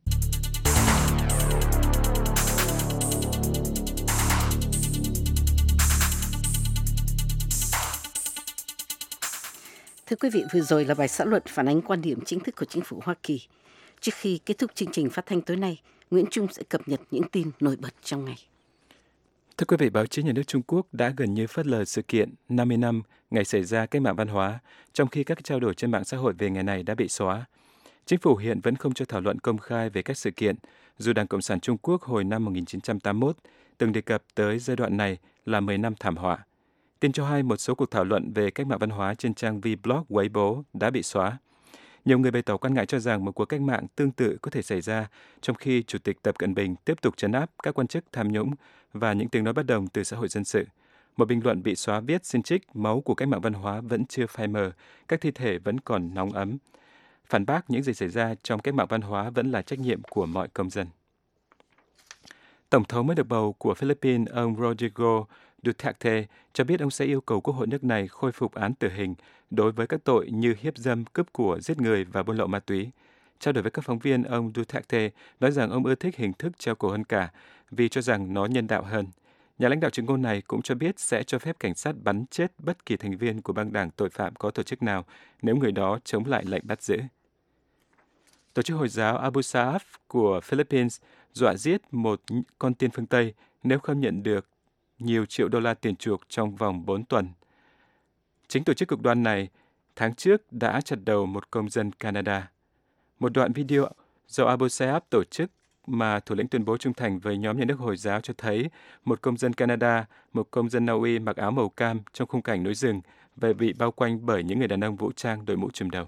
Thưa quý vị, vừa rồi là bài xã luận phản ánh quan điểm chính thức của chính phủ Hoa Kỳ. Trước khi kết thúc chương trình phát thanh tối nay, Nguyễn Trung sẽ cập nhật những tin nổi bật trong ngày. Thưa quý vị, báo chí nhà nước Trung Quốc đã gần như phớt lờ sự kiện năm mươi năm ngày xảy ra cách mạng văn hóa, trong khi các trao đổi trên mạng xã hội về ngày này đã bị xóa. Chính phủ hiện vẫn không cho thảo luận công khai về các sự kiện, dù Đảng Cộng sản Trung Quốc hồi năm một nghìn chín trăm tám mươi mốt từng đề cập tới giai đoạn này là mười năm thảm họa. Tin cho hay một số cuộc thảo luận về cách mạng văn hóa trên trang Vblog Weibo đã bị xóa. Nhiều người bày tỏ quan ngại cho rằng một cuộc cách mạng tương tự có thể xảy ra trong khi Chủ tịch Tập Cận Bình tiếp tục trấn áp các quan chức tham nhũng và những tiếng nói bất đồng từ xã hội dân sự. Một bình luận bị xóa viết xin trích máu của cách mạng văn hóa vẫn chưa phai mờ, các thi thể vẫn còn nóng ấm. Phản bác những gì xảy ra trong cách mạng văn hóa vẫn là trách nhiệm của mọi công dân. Tổng thống mới được bầu của Philippines, ông Rodrigo Duterte, cho biết ông sẽ yêu cầu Quốc hội nước này khôi phục án tử hình đối với các tội như hiếp dâm, cướp của, giết người và buôn lậu ma túy. Trao đổi với các phóng viên, ông Duterte nói rằng ông ưa thích hình thức treo cổ hơn cả vì cho rằng nó nhân đạo hơn. Nhà lãnh đạo chứng ngôn này cũng cho biết sẽ cho phép cảnh sát bắn chết bất kỳ thành viên của băng đảng tội phạm có tổ chức nào nếu người đó chống lại lệnh bắt giữ. Tổ chức Hồi giáo Abu Sayyaf của Philippines dọa giết một con tin phương Tây nếu không nhận được nhiều triệu đô la tiền chuộc trong vòng bốn tuần. Chính tổ chức cực đoan này tháng trước đã chặt đầu một công dân Canada. Một đoạn video do Abu Sayyaf tổ chức mà thủ lĩnh tuyên bố trung thành với nhóm nhà nước Hồi giáo cho thấy một công dân Canada, một công dân Na Uy mặc áo màu cam trong khung cảnh núi rừng và bị bao quanh bởi những người đàn ông vũ trang đội mũ trùm đầu.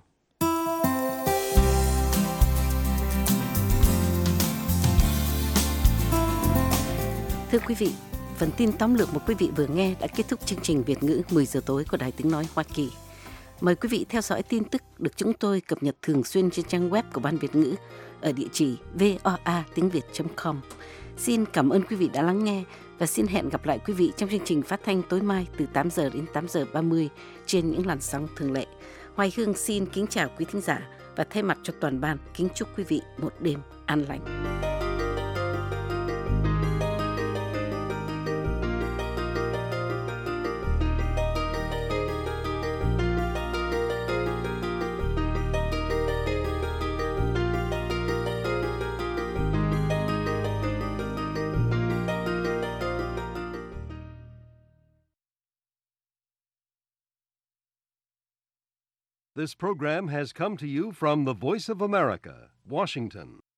Thưa quý vị, phần tin tóm lược mà quý vị vừa nghe đã kết thúc chương trình Việt ngữ mười giờ tối của Đài Tiếng Nói Hoa Kỳ. Mời quý vị theo dõi tin tức được chúng tôi cập nhật thường xuyên trên trang web của Ban Việt ngữ ở địa chỉ voa tiếng việt chấm com. Xin cảm ơn quý vị đã lắng nghe và xin hẹn gặp lại quý vị trong chương trình phát thanh tối mai từ tám giờ đến tám giờ ba mươi trên những làn sóng thường lệ. Hoài Hương xin kính chào quý thính giả và thay mặt cho toàn ban kính chúc quý vị một đêm an lành. This program has come to you from the Voice of America, Washington.